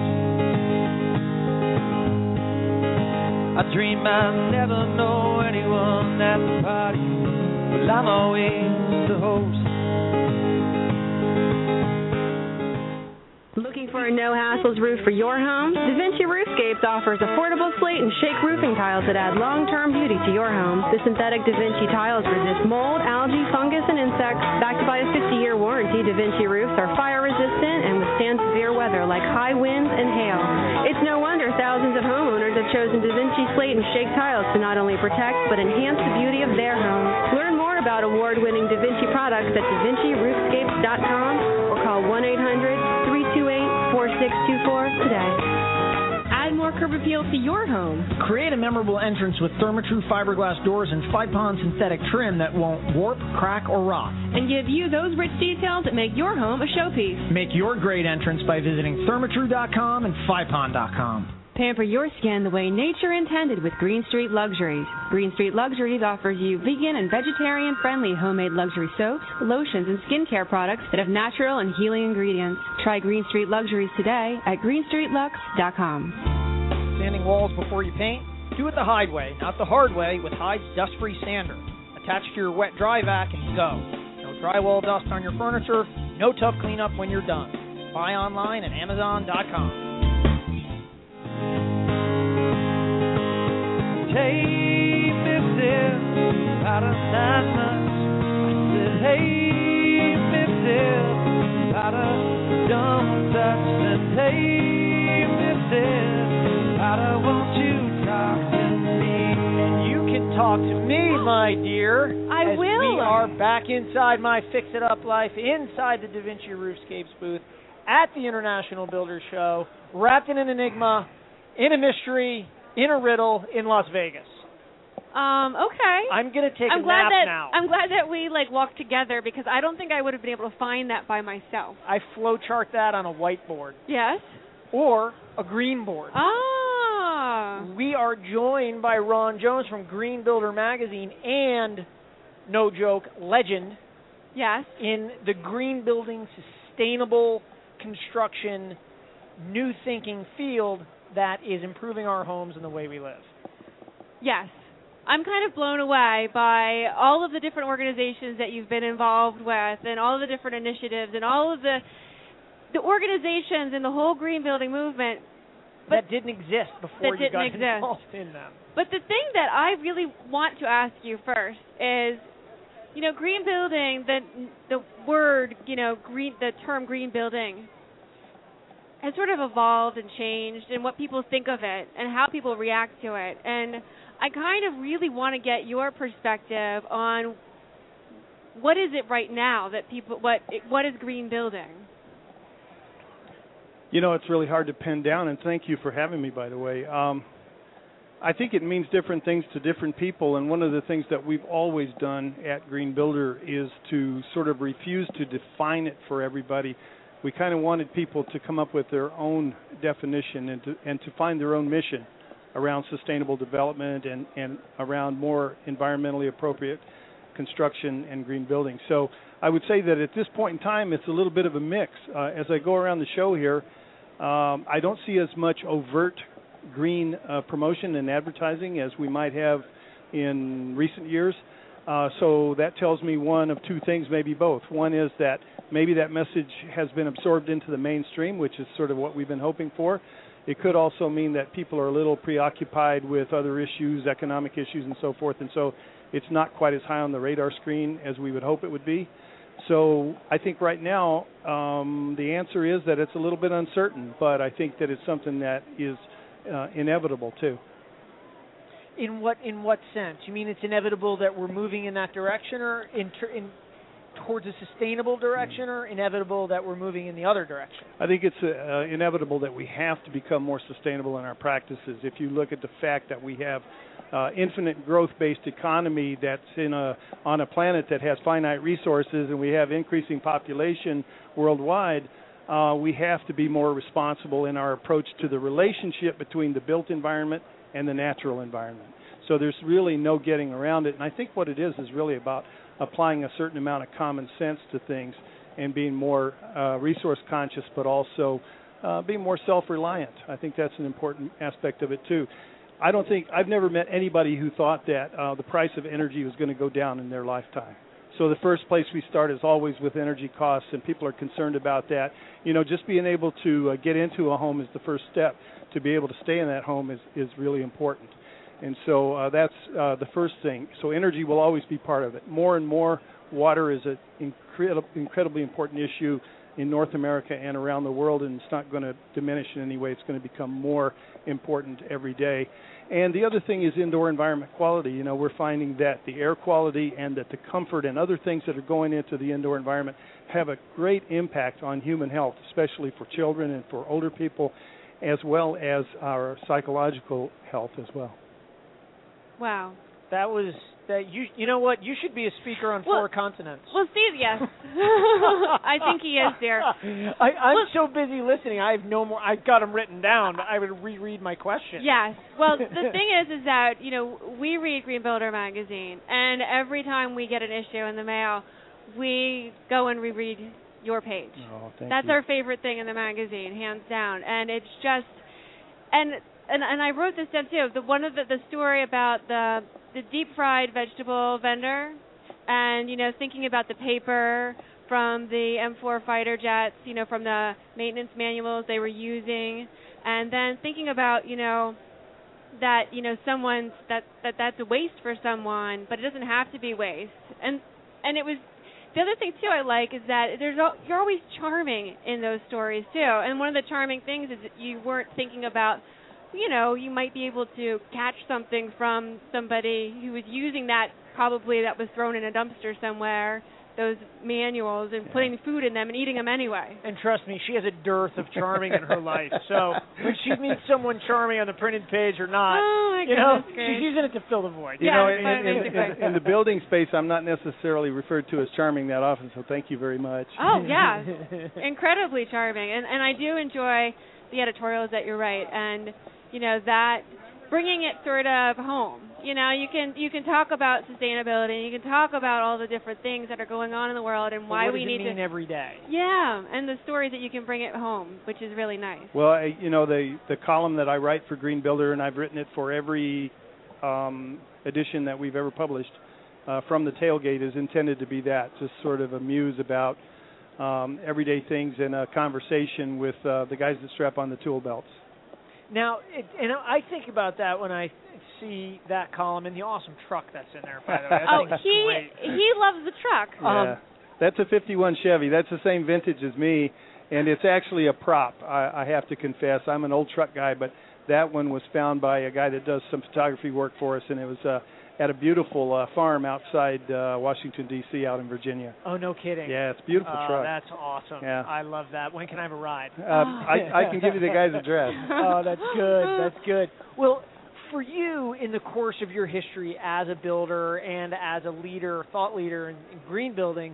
Speaker 3: I dream I never know anyone at the party. Well, I'm always the host.
Speaker 7: Looking for a no-hassles roof for your home? DaVinci Roofscapes offers affordable slate and shake roofing tiles that add long-term beauty to your home. The synthetic DaVinci tiles resist mold, algae, fungus, and insects. Backed by a fifty-year warranty, DaVinci roofs are fire-resistant and withstand severe weather like high winds and hail. It's no wonder thousands of homeowners have chosen DaVinci slate and shake tiles to not only protect but enhance the beauty of their homes. Learn more about award-winning DaVinci products at Da Vinci Roofscapes dot com or call one eight hundred three two eight four six two four today. Add more curb appeal to your home.
Speaker 8: Create a memorable entrance with Therma-Tru fiberglass doors and Fipon synthetic trim that won't warp, crack, or rot.
Speaker 7: And give you those rich details that make your home a showpiece.
Speaker 8: Make your great entrance by visiting Therma-Tru dot com and Fipon dot com.
Speaker 7: Pamper your skin the way nature intended with Green Street Luxuries. Green Street Luxuries offers you vegan and vegetarian-friendly homemade luxury soaps, lotions, and skincare products that have natural and healing ingredients. Try Green Street Luxuries today at green street lux dot com.
Speaker 1: Sanding walls before you paint? Do it the Hyde way, not the hard way, with Hyde's dust-free sander. Attach to your wet dry vac and go. No drywall dust on your furniture, no tough cleanup when you're done. Buy online at amazon dot com.
Speaker 3: Hey, missus, about a nine months. I said, hey, missus, about a dumb touch. And hey, missus, about a won't you talk to me
Speaker 1: back inside my Fix It Up life, inside the DaVinci Roofscapes booth at the International Builders Show, wrapped in an enigma, in a mystery, in a riddle in Las Vegas.
Speaker 2: Um, okay.
Speaker 1: I'm going to take
Speaker 2: I'm
Speaker 1: a
Speaker 2: glad
Speaker 1: nap
Speaker 2: that,
Speaker 1: now.
Speaker 2: I'm glad that we, like, walked together because I don't think I would have been able to find that by myself.
Speaker 1: I flowchart that on a whiteboard.
Speaker 2: Yes?
Speaker 1: Or a green board.
Speaker 2: Ah.
Speaker 1: We are joined by Ron Jones from Green Builder Magazine and, no joke, legend.
Speaker 2: Yes.
Speaker 1: In the green building, sustainable construction, new thinking field that is improving our homes and the way we live.
Speaker 2: Yes. I'm kind of blown away by all of the different organizations that you've been involved with and all of the different initiatives and all of the the organizations and the whole green building movement.
Speaker 1: But that didn't exist before you got
Speaker 2: exist.
Speaker 1: involved in them.
Speaker 2: But the thing that I really want to ask you first is, you know, green building, the the word, you know, green, the term green building has sort of evolved and changed in what people think of it and how people react to it. And I kind of really want to get your perspective on what is it right now that people, what what is green building?
Speaker 9: You know, it's really hard to pin down, and thank you for having me, by the way. Um, I think it means different things to different people, and one of the things that we've always done at Green Builder is to sort of refuse to define it for everybody. We kind of wanted people to come up with their own definition and to, and to find their own mission around sustainable development and, and around more environmentally appropriate construction and green building. So I would say that at this point in time, it's a little bit of a mix. Uh, as I go around the show here, um, I don't see as much overt green uh, promotion and advertising as we might have in recent years. Uh, so that tells me one of two things, maybe both. One is that maybe that message has been absorbed into the mainstream, which is sort of what we've been hoping for. It could also mean that people are a little preoccupied with other issues, economic issues and so forth, and so it's not quite as high on the radar screen as we would hope it would be. So I think right now um, the answer is that it's a little bit uncertain, but I think that it's something that is uh, inevitable too.
Speaker 1: In what in what sense? You mean it's inevitable that we're moving in that direction, or in, ter- in towards a sustainable direction, or inevitable that we're moving in the other direction?
Speaker 9: I think it's uh, inevitable that we have to become more sustainable in our practices. If you look at the fact that we have uh, infinite growth-based economy that's in a on a planet that has finite resources, and we have increasing population worldwide, uh, we have to be more responsible in our approach to the relationship between the built environment and the natural environment. So there's really no getting around it. And I think what it is is really about applying a certain amount of common sense to things and being more uh, resource conscious, but also uh, being more self-reliant. I think that's an important aspect of it too. I don't think, I've never met anybody who thought that uh, the price of energy was going to go down in their lifetime. So the first place we start is always with energy costs, and people are concerned about that. You know, just being able to uh, get into a home is the first step. To be able to stay in that home is, is really important. And so uh, that's uh, the first thing. So energy will always be part of it. More and more water is an incredi- incredibly important issue in North America and around the world, and it's not going to diminish in any way. It's going to become more important every day. And the other thing is indoor environment quality. You know, we're finding that the air quality and that the comfort and other things that are going into the indoor environment have a great impact on human health, especially for children and for older people, as well as our psychological health as well.
Speaker 2: Wow.
Speaker 1: That was that you you know what, you should be a speaker on
Speaker 2: well,
Speaker 1: four continents.
Speaker 2: Well, Steve, yes. I think he is there.
Speaker 1: I, I'm well, so busy listening. I have no more. I've got them written down. I would reread my question.
Speaker 2: Yes. Well, the thing is, is that you know we read Green Builder magazine, and every time we get an issue in the mail, we go and reread your page.
Speaker 9: Oh, thank
Speaker 2: That's
Speaker 9: you.
Speaker 2: our favorite thing in the magazine, hands down. And it's just, and and and I wrote this down too. The one of the the story about the the deep fried vegetable vendor, and you know thinking about the paper from the M four fighter jets, you know from the maintenance manuals they were using, and then thinking about you know that you know someone's that that that's a waste for someone, but it doesn't have to be waste. And and it was. The other thing, too, I like is that there's you're always charming in those stories, too. And one of the charming things is that you weren't thinking about, you know, you might be able to catch something from somebody who was using that probably that was thrown in a dumpster somewhere, those manuals, and putting food in them and eating them anyway.
Speaker 1: And trust me, she has a dearth of charming in her life. So when she meets someone charming on the printed page or not,
Speaker 2: oh my
Speaker 1: you know,
Speaker 2: goodness, great.
Speaker 1: she's using it to fill the void.
Speaker 9: You
Speaker 2: yeah,
Speaker 9: know, in, in, in, in, in the building space, I'm not necessarily referred to as charming that often, so thank you very much.
Speaker 2: Oh, yeah. Incredibly charming. And and I do enjoy the editorials that you write, and, you know, that bringing it sort of home. You know, you can you can talk about sustainability, you can talk about all the different things that are going on in the world and why
Speaker 1: what
Speaker 2: we
Speaker 1: does
Speaker 2: need
Speaker 1: it mean
Speaker 2: to
Speaker 1: every day.
Speaker 2: Yeah, and the stories that you can bring it home, which is really nice.
Speaker 9: Well, I, you know, the the column that I write for Green Builder, and I've written it for every um, edition that we've ever published uh, from the tailgate, is intended to be that, just sort of a muse about um, everyday things and a conversation with uh, the guys that strap on the tool belts.
Speaker 1: Now, it, and I think about that when I see that column and the awesome truck that's in there, by the way.
Speaker 2: Oh,
Speaker 1: That thing's
Speaker 2: he
Speaker 1: great.
Speaker 2: he loves the truck.
Speaker 9: Yeah.
Speaker 1: Um,
Speaker 9: That's a fifty-one Chevy. That's the same vintage as me, and it's actually a prop, I, I have to confess. I'm an old truck guy, but that one was found by a guy that does some photography work for us, and it was uh, at a beautiful uh, farm outside uh, Washington, D C, out in Virginia.
Speaker 1: Oh, no kidding.
Speaker 9: Yeah, it's a beautiful
Speaker 1: uh,
Speaker 9: truck.
Speaker 1: That's awesome.
Speaker 9: Yeah.
Speaker 1: I love that. When can I have a ride?
Speaker 9: Uh, I, I can give you the guy's address.
Speaker 1: Oh, that's good. That's good. Well, for you, in the course of your history as a builder and as a leader, thought leader in, in green building,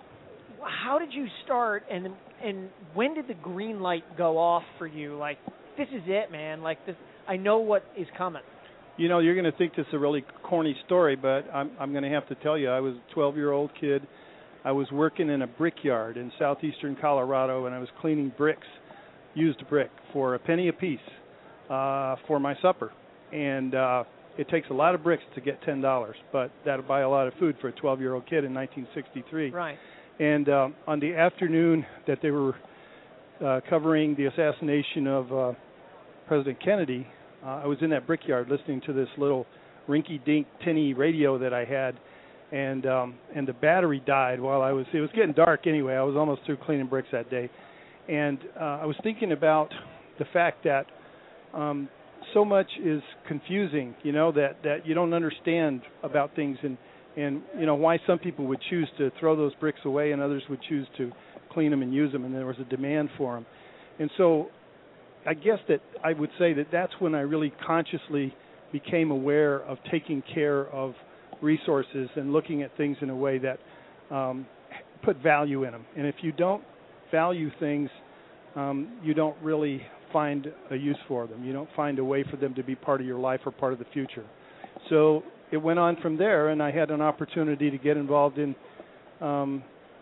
Speaker 1: how did you start, and and when did the green light go off for you? Like, this is it, man. Like, this, I know what is coming.
Speaker 9: You know, you're going to think this is a really corny story, but I'm, I'm going to have to tell you, I was a twelve-year-old kid. I was working in a brickyard in southeastern Colorado, and I was cleaning bricks, used brick, for a penny apiece uh, for my supper. And uh, it takes a lot of bricks to get ten dollars, but that'll buy a lot of food for a twelve-year-old kid in nineteen sixty-three.
Speaker 1: Right.
Speaker 9: And uh, on the afternoon that they were uh, covering the assassination of uh, President Kennedy, uh, I was in that brickyard listening to this little rinky-dink tinny radio that I had, and um, and the battery died while I was. It was getting dark anyway. I was almost through cleaning bricks that day, and uh, I was thinking about the fact that um, so much is confusing. You know, that that you don't understand about things, and. And, you know, why some people would choose to throw those bricks away and others would choose to clean them and use them, and there was a demand for them. And so I guess that I would say that that's when I really consciously became aware of taking care of resources and looking at things in a way that um, put value in them. And if you don't value things, um, you don't really find a use for them. You don't find a way for them to be part of your life or part of the future. So it went on from there, and I had an opportunity to get involved in um,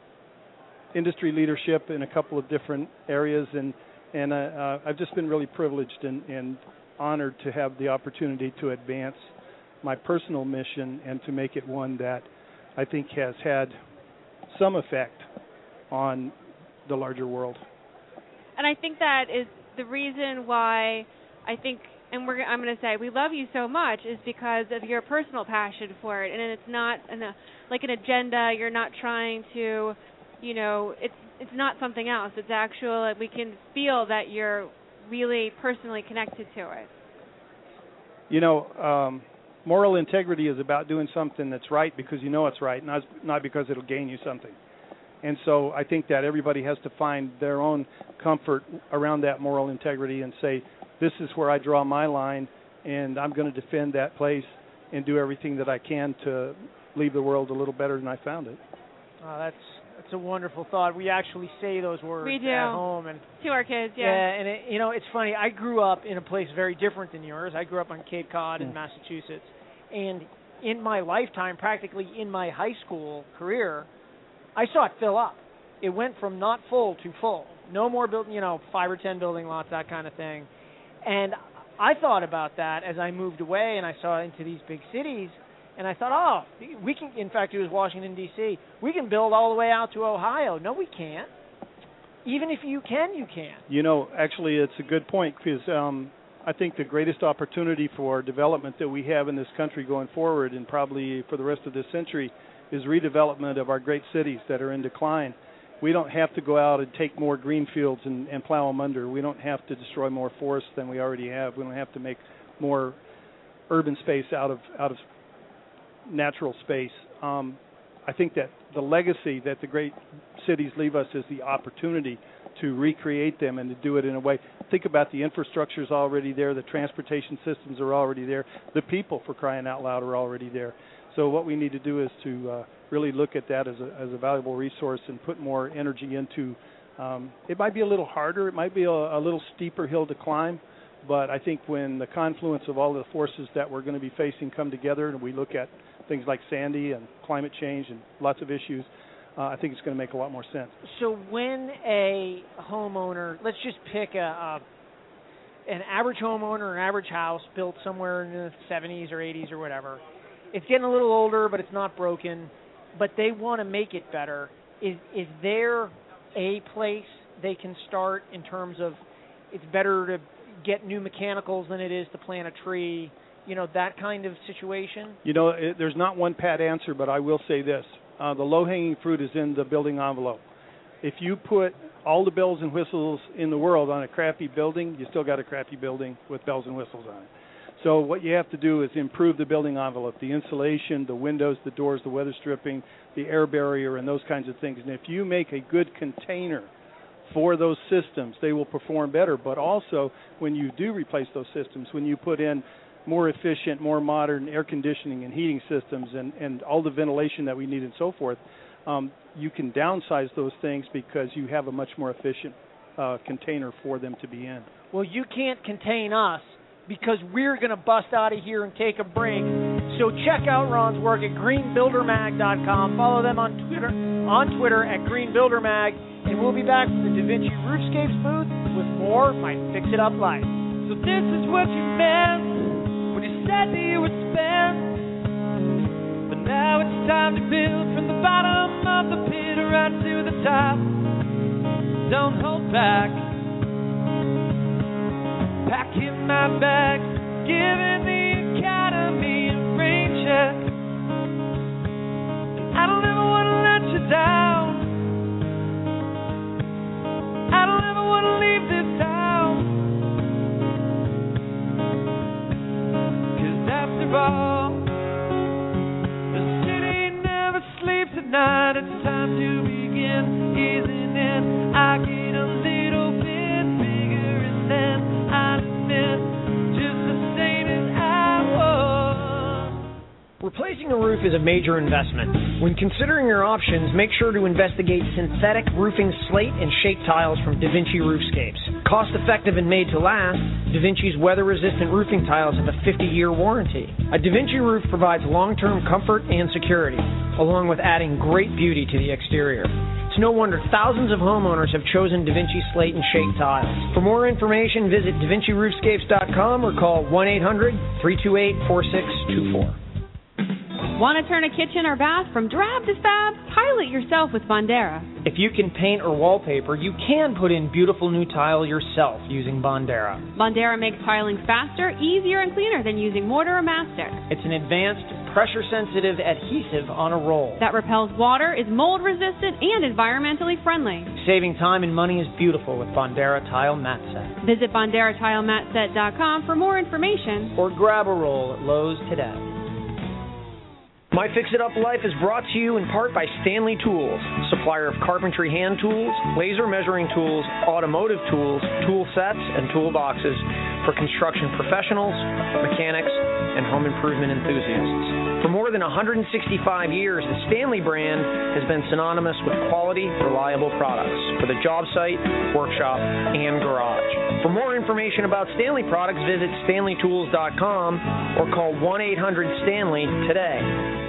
Speaker 9: industry leadership in a couple of different areas, and and uh, uh, I've just been really privileged and, and honored to have the opportunity to advance my personal mission and to make it one that I think has had some effect on the larger world.
Speaker 2: And I think that is the reason why I think, and we're, I'm going to say, we love you so much is because of your personal passion for it. And it's not an, a, like an agenda. You're not trying to, you know, it's it's not something else. It's actual, we can feel that you're really personally connected to it.
Speaker 9: You know, um, moral integrity is about doing something that's right because you know it's right, not, not because it'll gain you something. And so I think that everybody has to find their own comfort around that moral integrity and say, this is where I draw my line, and I'm going to defend that place and do everything that I can to leave the world a little better than I found it.
Speaker 1: Oh, that's that's a wonderful thought. We actually say those words
Speaker 2: we do.
Speaker 1: at home, and
Speaker 2: to our kids, yeah.
Speaker 1: Yeah, and it, you know, it's funny. I grew up in a place very different than yours. I grew up on Cape Cod
Speaker 9: yeah.
Speaker 1: in Massachusetts, and in my lifetime, practically in my high school career, I saw it fill up. It went from not full to full. No more building, you know, five or ten building lots, that kind of thing. And I thought about that as I moved away and I saw into these big cities, and I thought, oh, we can, in fact, it was Washington, D C, we can build all the way out to Ohio. No, we can't. Even if you can, you can't.
Speaker 9: You know, actually, it's a good point because um, I think the greatest opportunity for development that we have in this country going forward and probably for the rest of this century is redevelopment of our great cities that are in decline. We don't have to go out and take more green fields and, and plow them under. We don't have to destroy more forests than we already have. We don't have to make more urban space out of out of natural space. Um, I think that the legacy that the great cities leave us is the opportunity to recreate them and to do it in a way. Think about the infrastructure is already there, the transportation systems are already there, the people, for crying out loud, are already there. So what we need to do is to uh, really look at that as a, as a valuable resource and put more energy into. Um, it might be a little harder, it might be a, a little steeper hill to climb, but I think when the confluence of all the forces that we're going to be facing come together and we look at things like Sandy and climate change and lots of issues, uh, I think it's going to make a lot more sense.
Speaker 1: So when a homeowner, let's just pick a, a an average homeowner, an average house built somewhere in the seventies or eighties or whatever, it's getting a little older, but it's not broken, but they want to make it better. Is is there a place they can start in terms of it's better to get new mechanicals than it is to plant a tree, you know, that kind of situation?
Speaker 9: You know, it, there's not one pat answer, but I will say this. Uh, the low-hanging fruit is in the building envelope. If you put all the bells and whistles in the world on a crappy building, you still got a crappy building with bells and whistles on it. So what you have to do is improve the building envelope, the insulation, the windows, the doors, the weather stripping, the air barrier, and those kinds of things. And if you make a good container for those systems, they will perform better. But also, when you do replace those systems, when you put in more efficient, more modern air conditioning and heating systems and, and all the ventilation that we need and so forth, um, you can downsize those things because you have a much more efficient uh, container for them to be in.
Speaker 1: Well, you can't contain us because we're going to bust out of here and take a break. So check out Ron's work at green builder mag dot com. Follow them on Twitter on Twitter at green builder mag, and we'll be back from the Da Vinci Roofscapes booth with more My Fix It Up Life.
Speaker 3: So this is what you meant when you said that you would spend. But now it's time to build from the bottom of the pit right to the top. Don't hold back. Packing my bags, giving the academy a rain check. And I don't ever want to let you down. I don't ever want to leave this town. 'Cause after all, the city never sleeps at night. It's time to begin easing in. I get a little bit bigger and then I admit just the same as I was.
Speaker 8: Replacing a roof is a major investment. When considering your options, make sure to investigate synthetic roofing slate and shake tiles from Da Vinci Roofscapes. Cost-effective and made to last, Da Vinci's weather-resistant roofing tiles have a fifty-year warranty. A Da Vinci roof provides long-term comfort and security, along with adding great beauty to the exterior. It's no wonder thousands of homeowners have chosen Da Vinci slate and shake tiles. For more information, visit Da Vinci Roofscapes dot com or call one eight hundred, three two eight, four six two four.
Speaker 2: Want to turn a kitchen or bath from drab to fab? Tile it yourself with Bondera.
Speaker 8: If you can paint or wallpaper, you can put in beautiful new tile yourself using Bondera.
Speaker 2: Bondera makes tiling faster, easier, and cleaner than using mortar or mastic.
Speaker 8: It's an advanced, pressure-sensitive adhesive on a roll
Speaker 2: that repels water, is mold-resistant, and environmentally friendly.
Speaker 8: Saving time and money is beautiful with Bondera Tile Mat Set.
Speaker 2: Visit Bondera Tile Mat Set dot com for more information.
Speaker 8: Or grab a roll at Lowe's today. My Fix It Up Life is brought to you in part by Stanley Tools, supplier of carpentry hand tools, laser measuring tools, automotive tools, tool sets, and toolboxes for construction professionals, mechanics, and home improvement enthusiasts. For more than one hundred sixty-five years, the Stanley brand has been synonymous with quality, reliable products for the job site, workshop, and garage. For more information about Stanley products, visit stanley tools dot com or call one eight hundred Stanley today.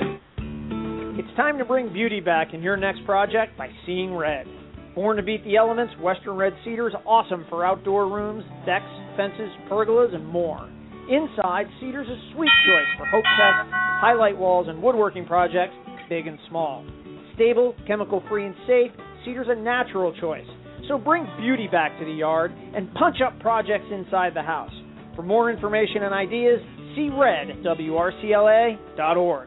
Speaker 1: It's time to bring beauty back in your next project by Seeing Red. Born to beat the elements, Western Red Cedar is awesome for outdoor rooms, decks, fences, pergolas, and more. Inside, Cedar's a sweet choice for hope sets, highlight walls, and woodworking projects, big and small. Stable, chemical-free, and safe, Cedar's a natural choice. So bring beauty back to the yard and punch up projects inside the house. For more information and ideas, see red at W R C L A dot org.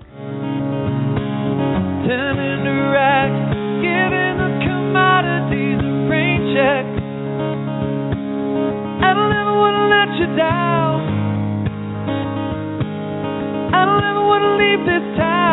Speaker 3: Turning to racks, giving the commodities a rain check. I don't ever want to let you down. I don't ever want to leave this town.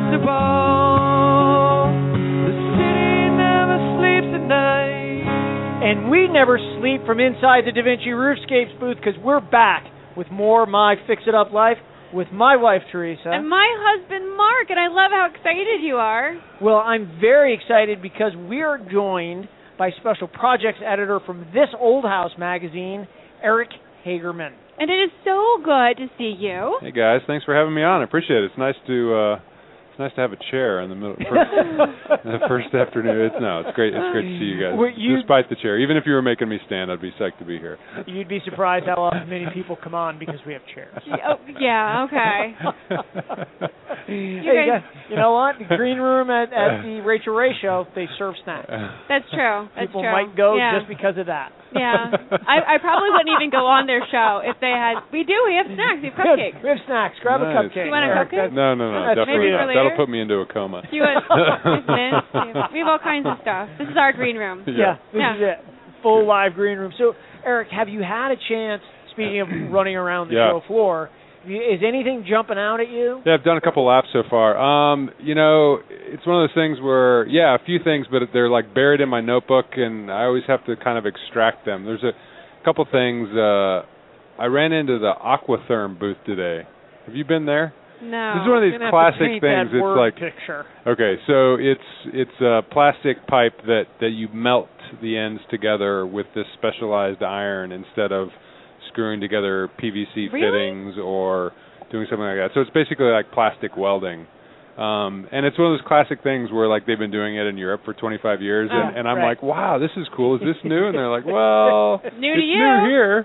Speaker 3: basketball. The city never sleeps at night.
Speaker 1: And we never sleep from inside the Da Vinci Roofscapes booth because we're back with more My Fix It Up Life with my wife, Teresa.
Speaker 2: And my husband, Mark, and I love how excited you are.
Speaker 1: Well, I'm very excited because we are joined by special projects editor from This Old House magazine, Eric Hagerman.
Speaker 2: And it is so good to see you.
Speaker 10: Hey guys, thanks for having me on. I appreciate it. It's nice to uh, it's nice to have a chair in the middle first, the first afternoon. It's no, it's great. It's great to see you guys.
Speaker 1: Well, you,
Speaker 10: Despite the chair, even if you were making me stand, I'd be psyched to be here.
Speaker 1: You'd be surprised how often many people come on because we have chairs.
Speaker 2: Oh, yeah, okay.
Speaker 1: you, hey, guys, you know what? The green room at, at the Rachel Ray show, they serve snacks.
Speaker 2: That's true. That's
Speaker 1: People
Speaker 2: true.
Speaker 1: might go
Speaker 2: yeah.
Speaker 1: just because of that.
Speaker 2: Yeah, I, I probably wouldn't even go on their show if they had. We do. We have snacks. We have cupcakes.
Speaker 1: We have snacks. Grab
Speaker 10: nice.
Speaker 1: a cupcake.
Speaker 2: You want a cupcake?
Speaker 10: No, no, no.
Speaker 1: That's
Speaker 10: Definitely not.
Speaker 2: Maybe
Speaker 10: That'll put me into a coma.
Speaker 2: You want mints? We have all kinds of stuff. This is our green room.
Speaker 1: Yeah,
Speaker 10: Yeah.
Speaker 1: this
Speaker 2: Yeah.
Speaker 1: is it. Full live green room. So, Eric, have you had a chance? Speaking of running around the
Speaker 10: Yeah.
Speaker 1: show floor, is anything jumping out at you?
Speaker 10: Yeah, I've done a couple laps so far. Um, you know, it's one of those things where, yeah, a few things, but they're like buried in my notebook, and I always have to kind of extract them. There's a couple things. Uh, I ran into the Aquatherm booth today. Have you been there?
Speaker 2: No.
Speaker 10: This is one of these
Speaker 1: Gonna have to
Speaker 10: classic
Speaker 1: paint
Speaker 10: things.
Speaker 1: that
Speaker 10: It's
Speaker 1: word
Speaker 10: like
Speaker 1: picture.
Speaker 10: okay, so it's it's a plastic pipe that that you melt the ends together with this specialized iron instead of screwing together P V C
Speaker 2: Really?
Speaker 10: fittings or doing something like that. So it's basically like plastic welding. Um, and it's one of those classic things where like they've been doing it in Europe for twenty-five years,
Speaker 2: Oh,
Speaker 10: and, and I'm
Speaker 1: right.
Speaker 10: like, wow, this is cool. Is this new? And they're like, well,
Speaker 2: New
Speaker 10: it's
Speaker 2: to you.
Speaker 10: new here.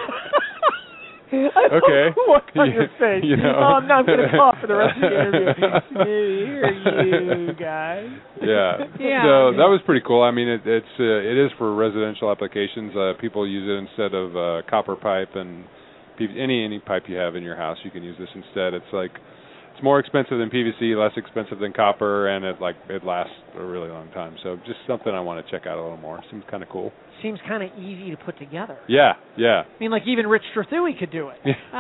Speaker 1: I
Speaker 10: Okay.
Speaker 1: love the look on
Speaker 10: You-
Speaker 1: your face.
Speaker 10: you know.
Speaker 1: Oh, I'm not going to cough for the rest of the interview. Here, you guys.
Speaker 10: Yeah.
Speaker 2: Yeah.
Speaker 10: So that was pretty cool. I mean, it, it's uh, it is for residential applications. Uh, people use it instead of uh, copper pipe and P- any any pipe you have in your house. You can use this instead. It's like it's more expensive than P V C, less expensive than copper, and it like it lasts a really long time. So just something I want to check out a little more. Seems kind of cool.
Speaker 1: Seems kind of easy to put together.
Speaker 10: Yeah. Yeah.
Speaker 1: I mean, like even Rich Strathui could do it.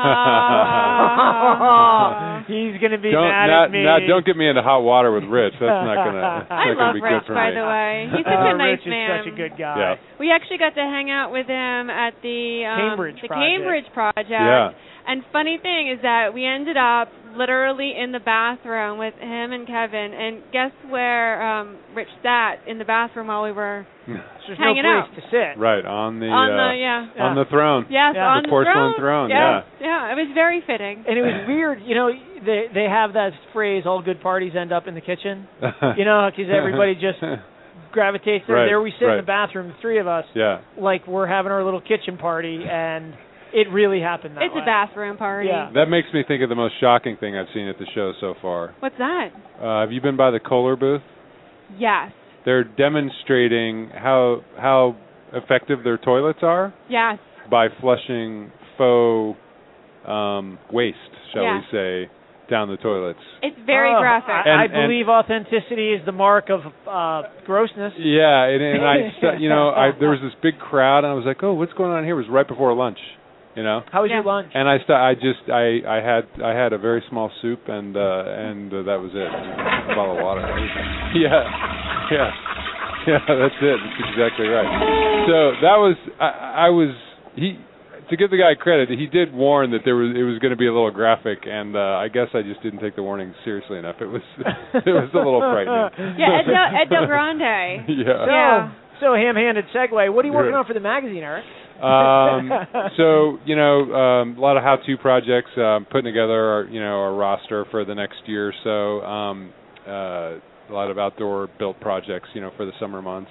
Speaker 2: Ah.
Speaker 1: He's going to be
Speaker 10: don't
Speaker 1: mad
Speaker 10: not,
Speaker 1: at me.
Speaker 10: not don't get me into hot water with Rich. That's not gonna. That's
Speaker 2: I
Speaker 10: not gonna
Speaker 2: love
Speaker 10: be
Speaker 2: Rich,
Speaker 10: good for
Speaker 2: by
Speaker 10: me.
Speaker 2: the way. He's such
Speaker 1: Uh,
Speaker 2: a nice
Speaker 1: Rich
Speaker 2: man.
Speaker 1: is such a good guy.
Speaker 10: Yeah.
Speaker 2: We actually got to hang out with him at the um,
Speaker 1: Cambridge
Speaker 2: the
Speaker 1: Project.
Speaker 2: Cambridge Project.
Speaker 10: Yeah.
Speaker 2: And funny thing is that we ended up literally in the bathroom with him and Kevin. And guess where um, Rich sat in the bathroom while we were
Speaker 1: There's
Speaker 2: hanging
Speaker 1: no
Speaker 2: out.
Speaker 1: place to sit.
Speaker 10: Right on the
Speaker 2: on
Speaker 10: uh,
Speaker 2: the yeah.
Speaker 10: on the throne.
Speaker 2: Yes,
Speaker 1: Yeah.
Speaker 2: on
Speaker 10: The porcelain throne,
Speaker 2: Yes. Yeah, it was very fitting.
Speaker 1: And it was weird, you know, they they have that phrase, all good parties end up in the kitchen. You know, because everybody just gravitates there.
Speaker 10: Right,
Speaker 1: There we sit in
Speaker 10: right.
Speaker 1: the bathroom, the three of us,
Speaker 10: Yeah.
Speaker 1: like we're having our little kitchen party, and it really happened that
Speaker 2: It's
Speaker 1: way.
Speaker 2: a bathroom party.
Speaker 1: Yeah.
Speaker 10: That makes me think of the most shocking thing I've seen at the show so far.
Speaker 2: What's that?
Speaker 10: Uh, have you been by the Kohler booth?
Speaker 2: Yes.
Speaker 10: They're demonstrating how how effective their toilets are
Speaker 2: Yes.
Speaker 10: by flushing faux um, waste, shall
Speaker 2: Yeah.
Speaker 10: we say, down the toilets.
Speaker 2: It's very
Speaker 1: Oh,
Speaker 2: graphic.
Speaker 1: I,
Speaker 10: And-
Speaker 1: I
Speaker 10: and-
Speaker 1: believe authenticity is the mark of uh, grossness.
Speaker 10: Yeah, and, and I, st- you know, I there was this big crowd, and I was like, oh, what's going on here? It was right before lunch, you know.
Speaker 1: How was
Speaker 2: Yeah.
Speaker 1: your lunch?
Speaker 10: And I st- I just I I had I had a very small soup and uh and uh, that was it. A bottle of water. Yeah. Yeah. Yeah, that's it. That's exactly right. So that was I, I was he to give the guy credit, he did warn that there was it was going to be a little graphic, and uh I guess I just didn't take the warning seriously enough. It was it was a little frightening.
Speaker 2: Yeah, Ed Del, Ed Del Grande.
Speaker 10: Yeah.
Speaker 1: So,
Speaker 2: Yeah.
Speaker 1: so ham-handed segue. What are you working
Speaker 10: Yeah.
Speaker 1: on for the magazine, Eric?
Speaker 10: um, so you know, um, a lot of how-to projects, um, putting together, our, you know, our roster for the next year or so. Um, uh, a lot of outdoor built projects, you know, for the summer months.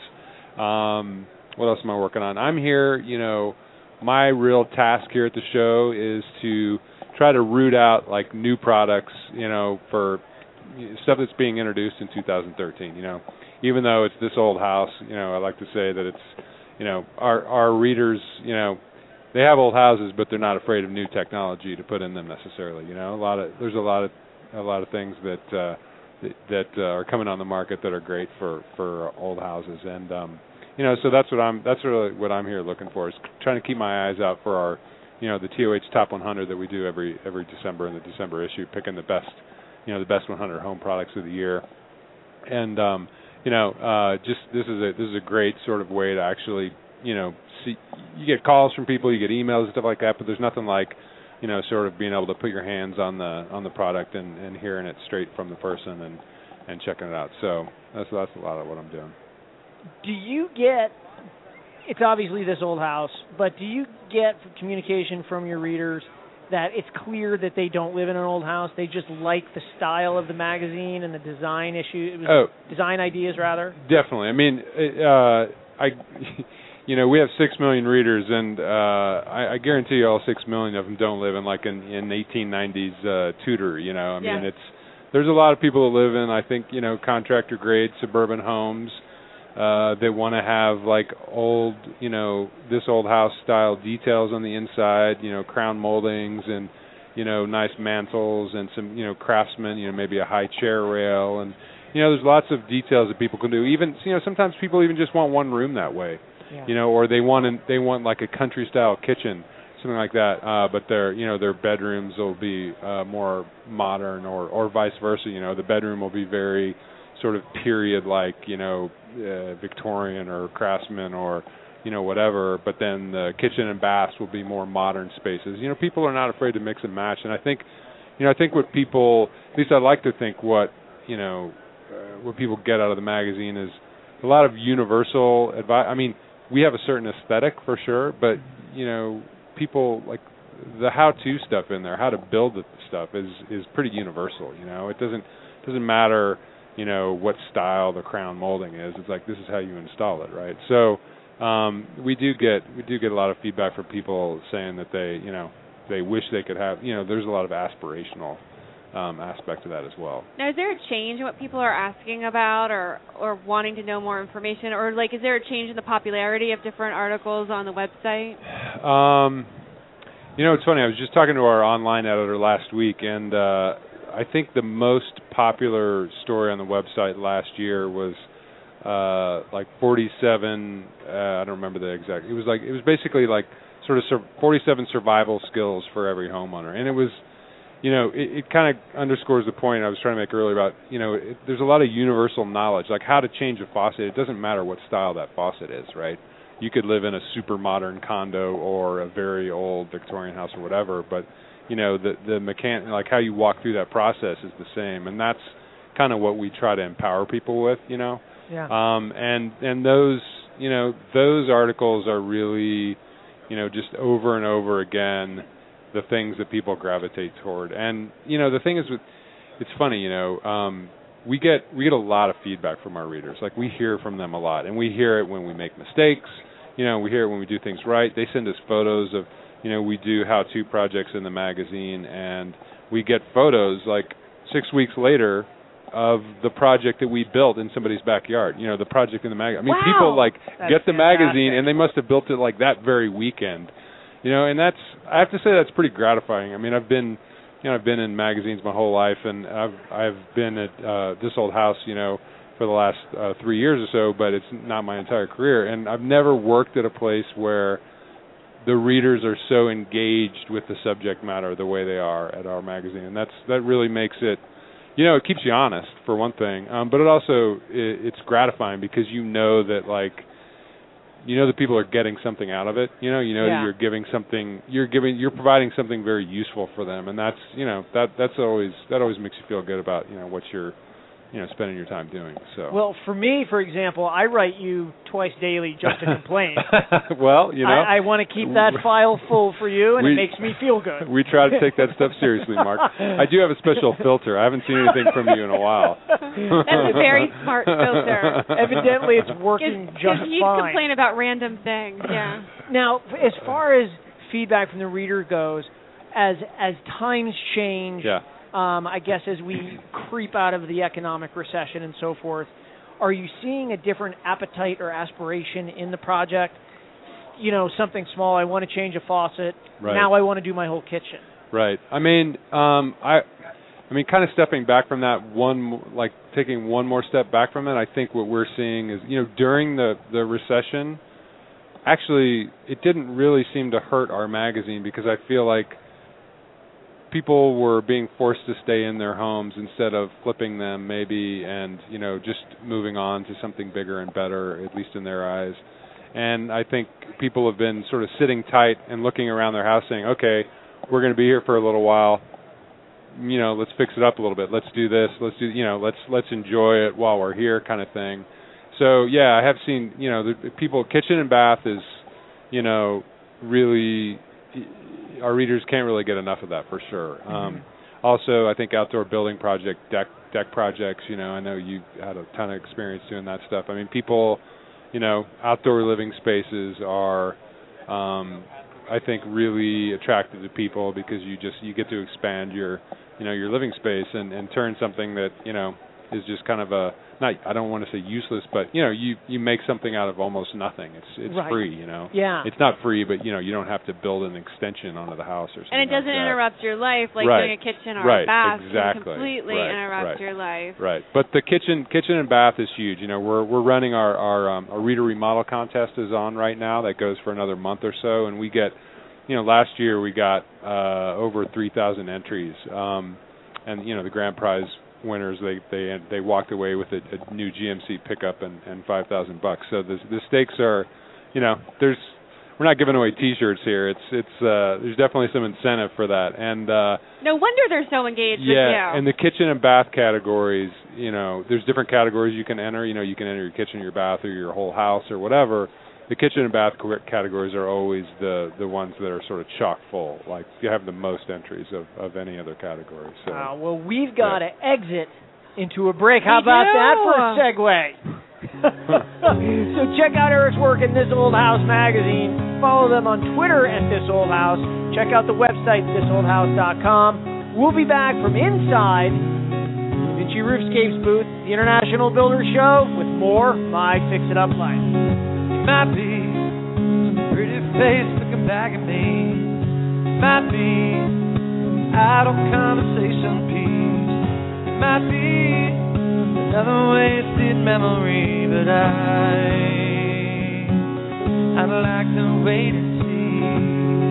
Speaker 10: Um, what else am I working on? I'm here, you know, my real task here at the show is to try to root out like new products, you know, for stuff that's being introduced in two thousand thirteen. You know, even though it's this old house, you know, I like to say that it's, you know, our our readers, you know, they have old houses, but they're not afraid of new technology to put in them necessarily. You know, a lot of there's a lot of a lot of things that uh, that, that uh, are coming on the market that are great for for old houses, and um, you know, so that's what I'm that's really what I'm here looking for, is trying to keep my eyes out for our, you know, the T O H Top one hundred that we do every every December in the December issue, picking the best you know, the best one hundred home products of the year. And um, you know, uh, just this is a this is a great sort of way to actually, you know, see. You get calls from people, you get emails and stuff like that, but there's nothing like, you know, sort of being able to put your hands on the on the product and, and hearing it straight from the person and, and checking it out. So that's that's a lot of what I'm doing.
Speaker 1: Do you get? It's obviously this old house, but do you get communication from your readers that it's clear that they don't live in an old house? They just like the style of the magazine and the design issue,
Speaker 10: oh,
Speaker 1: design ideas rather.
Speaker 10: Definitely. I mean, uh, I, you know, we have six million readers, and uh, I, I guarantee you, all six million of them don't live in like an in eighteen nineties uh, Tudor. You know, I
Speaker 1: yeah.
Speaker 10: mean, it's there's a lot of people that live in, I think, you know, contractor grade suburban homes. Uh, they want to have like old, you know, this old house style details on the inside, you know, crown moldings and, you know, nice mantles and some, you know, craftsmen, you know, maybe a high chair rail. And, you know, there's lots of details that people can do. Even, you know, sometimes people even just want one room that way,
Speaker 1: yeah.
Speaker 10: you know, or they want an, they want like a country style kitchen, something like that. Uh, but their, you know, their bedrooms will be uh, more modern, or, or vice versa. You know, the bedroom will be very sort of period like, you know, uh, Victorian or Craftsman or, you know, whatever, but then the kitchen and baths will be more modern spaces. You know, people are not afraid to mix and match, and I think, you know, I think what people, at least I like to think what, you know, uh, what people get out of the magazine is a lot of universal advice. I mean, we have a certain aesthetic for sure, but, you know, people, like, the how-to stuff in there, how to build the stuff is is pretty universal, you know. It doesn't doesn't matter, you know, what style the crown molding is. It's like, this is how you install it, right? So um, we do get we do get a lot of feedback from people saying that they, you know, they wish they could have, you know, there's a lot of aspirational um, aspect to that as well.
Speaker 2: Now, is there a change in what people are asking about or, or wanting to know more information? Or, like, is there a change in the popularity of different articles on the website?
Speaker 10: Um, you know, it's funny. I was just talking to our online editor last week, and uh, I think the most popular story on the website last year was uh, like forty-seven. Uh, I don't remember the exact. It was like it was basically like sort of sur- forty-seven survival skills for every homeowner, and it was, you know, it, it kind of underscores the point I was trying to make earlier about, you know, it, there's a lot of universal knowledge, like how to change a faucet. It doesn't matter what style that faucet is, right? You could live in a super modern condo or a very old Victorian house or whatever, but you know, the the mechan- like how you walk through that process is the same, and that's kind of what we try to empower people with, you know.
Speaker 1: Yeah.
Speaker 10: Um, and and those, you know, those articles are really, you know, just over and over again, the things that people gravitate toward. And you know, the thing is, with, it's funny, you know, um, we get we get a lot of feedback from our readers. Like, we hear from them a lot, and we hear it when we make mistakes. You know, we hear it when we do things right. They send us photos of, you know, we do how-to projects in the magazine, and we get photos like six weeks later of the project that we built in somebody's backyard. You know, the project in the magazine. I mean,
Speaker 1: wow.
Speaker 10: people like
Speaker 1: That's
Speaker 10: get the
Speaker 1: fantastic.
Speaker 10: magazine, and they must have built it like that very weekend. You know, and that's, I have to say, that's pretty gratifying. I mean, I've been, you know, I've been in magazines my whole life, and I've I've been at uh, This Old House, you know, for the last uh, three years or so, but it's not my entire career, and I've never worked at a place where the readers are so engaged with the subject matter the way they are at our magazine, and that's that really makes it, you know, it keeps you honest for one thing, um, but it also it, it's gratifying because you know that, like, you know that people are getting something out of it. You know, you know
Speaker 1: yeah.
Speaker 10: that you're giving something, you're giving, you're providing something very useful for them, and that's, you know, that that's always that always makes you feel good about, you know, what you're, you know, spending your time doing. So.
Speaker 1: Well, for me, for example, I write you twice daily just to complain.
Speaker 10: Well, you know,
Speaker 1: I, I want to keep that file full for you, and
Speaker 10: we,
Speaker 1: it makes me feel good.
Speaker 10: We try to take that stuff seriously, Mark. I do have a special filter. I haven't seen anything from you in a while.
Speaker 2: That's a very smart filter.
Speaker 1: Evidently, it's working
Speaker 2: Cause,
Speaker 1: just
Speaker 2: cause you
Speaker 1: fine.
Speaker 2: complain about random things, yeah.
Speaker 1: Now, as far as feedback from the reader goes, as as times change,
Speaker 10: yeah.
Speaker 1: um, I guess as we creep out of the economic recession and so forth, are you seeing a different appetite or aspiration in the project? You know, something small, I want to change a faucet.
Speaker 10: Right.
Speaker 1: Now I want to do my whole kitchen.
Speaker 10: Right. I mean, um, I, I mean, kind of stepping back from that one, like taking one more step back from it. I think what we're seeing is, you know, during the the recession, actually, it didn't really seem to hurt our magazine because I feel like people were being forced to stay in their homes instead of flipping them maybe and, you know, just moving on to something bigger and better, at least in their eyes. And I think people have been sort of sitting tight and looking around their house saying, okay, we're going to be here for a little while. You know, let's fix it up a little bit. Let's do this. Let's do, you know, let's let's enjoy it while we're here kind of thing. So, yeah, I have seen, you know, the people, kitchen and bath is, you know, really, our readers can't really get enough of that for sure. Mm-hmm. Um, also, I think outdoor building project, deck deck projects, you know, I know you had a ton of experience doing that stuff. I mean, people, you know, outdoor living spaces are, um, I think, really attractive to people because you just, you get to expand your, you know, your living space and, and turn something that, you know, is just kind of a, not, I don't want to say useless, but, you know, you, you make something out of almost nothing. It's it's
Speaker 1: right.
Speaker 10: free, you know.
Speaker 1: Yeah.
Speaker 10: It's not free, but, you know, you don't have to build an extension onto the house or something.
Speaker 7: And it doesn't
Speaker 10: like
Speaker 7: interrupt your life like
Speaker 10: right.
Speaker 7: doing a kitchen or
Speaker 10: right.
Speaker 7: a bath
Speaker 10: exactly.
Speaker 7: can completely
Speaker 10: right.
Speaker 7: interrupt
Speaker 10: right.
Speaker 7: your life.
Speaker 10: Right. But the kitchen kitchen and bath is huge. You know, we're we're running our our, um, our reader remodel contest is on right now. That goes for another month or so, and we get, you know, last year we got uh, over three thousand entries, um, and you know the grand prize winners they they they walked away with a, a new G M C pickup and, and five thousand bucks. So the the stakes are, you know, there's we're not giving away T-shirts here. It's it's uh, there's definitely some incentive for that. And uh,
Speaker 7: no wonder they're so engaged
Speaker 10: yeah,
Speaker 7: with you.
Speaker 10: and the kitchen and bath categories, you know, there's different categories you can enter. You know, you can enter your kitchen, your bath, or your whole house or whatever. The kitchen and bath categories are always the, the ones that are sort of chock full. Like you have the most entries of, of any other category. So,
Speaker 1: uh, well, we've got to yeah. exit into a break.
Speaker 7: We
Speaker 1: How about
Speaker 7: do.
Speaker 1: that for a segue? So check out Eric's work in This Old House magazine. Follow them on Twitter at This Old House. Check out the website, this old house dot com. We'll be back from inside DaVinci Roofscapes booth, the International Builders Show, with more My Fix It Up Life.
Speaker 3: Might be some pretty face looking back at me. Might be idle conversation piece. It might be another wasted memory, but I I'd like to wait and see.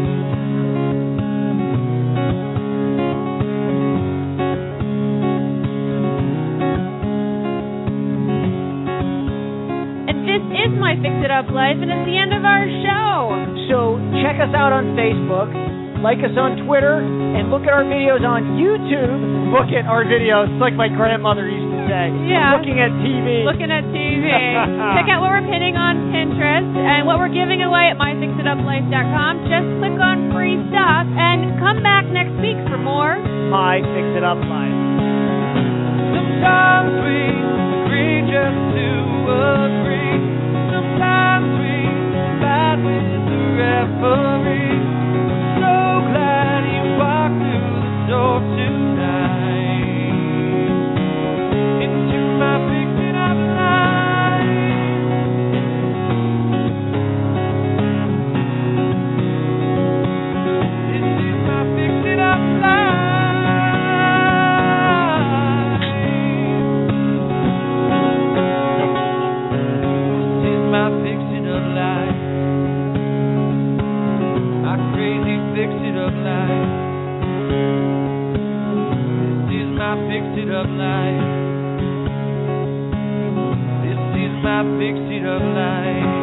Speaker 7: This is My Fix It Up Life, and it's the end of our show.
Speaker 1: So check us out on Facebook, like us on Twitter, and look at our videos on YouTube. Look at our videos, it's like my grandmother used to say.
Speaker 7: Yeah.
Speaker 1: Looking at T V.
Speaker 7: Looking at T V. Check out what we're pinning on Pinterest and what we're giving away at my fix it up life dot com. Just click on free stuff and come back next week for more
Speaker 1: My Fix It Up Life.
Speaker 3: Sometimes we agree just to agree. Sometimes we fight with the referee. So glad you walked through the door tonight into my fixing up life. This is my fixing up life. My fix-it up life, my crazy fix-it up life. This is my fix-it up life. This is my fix-it up life.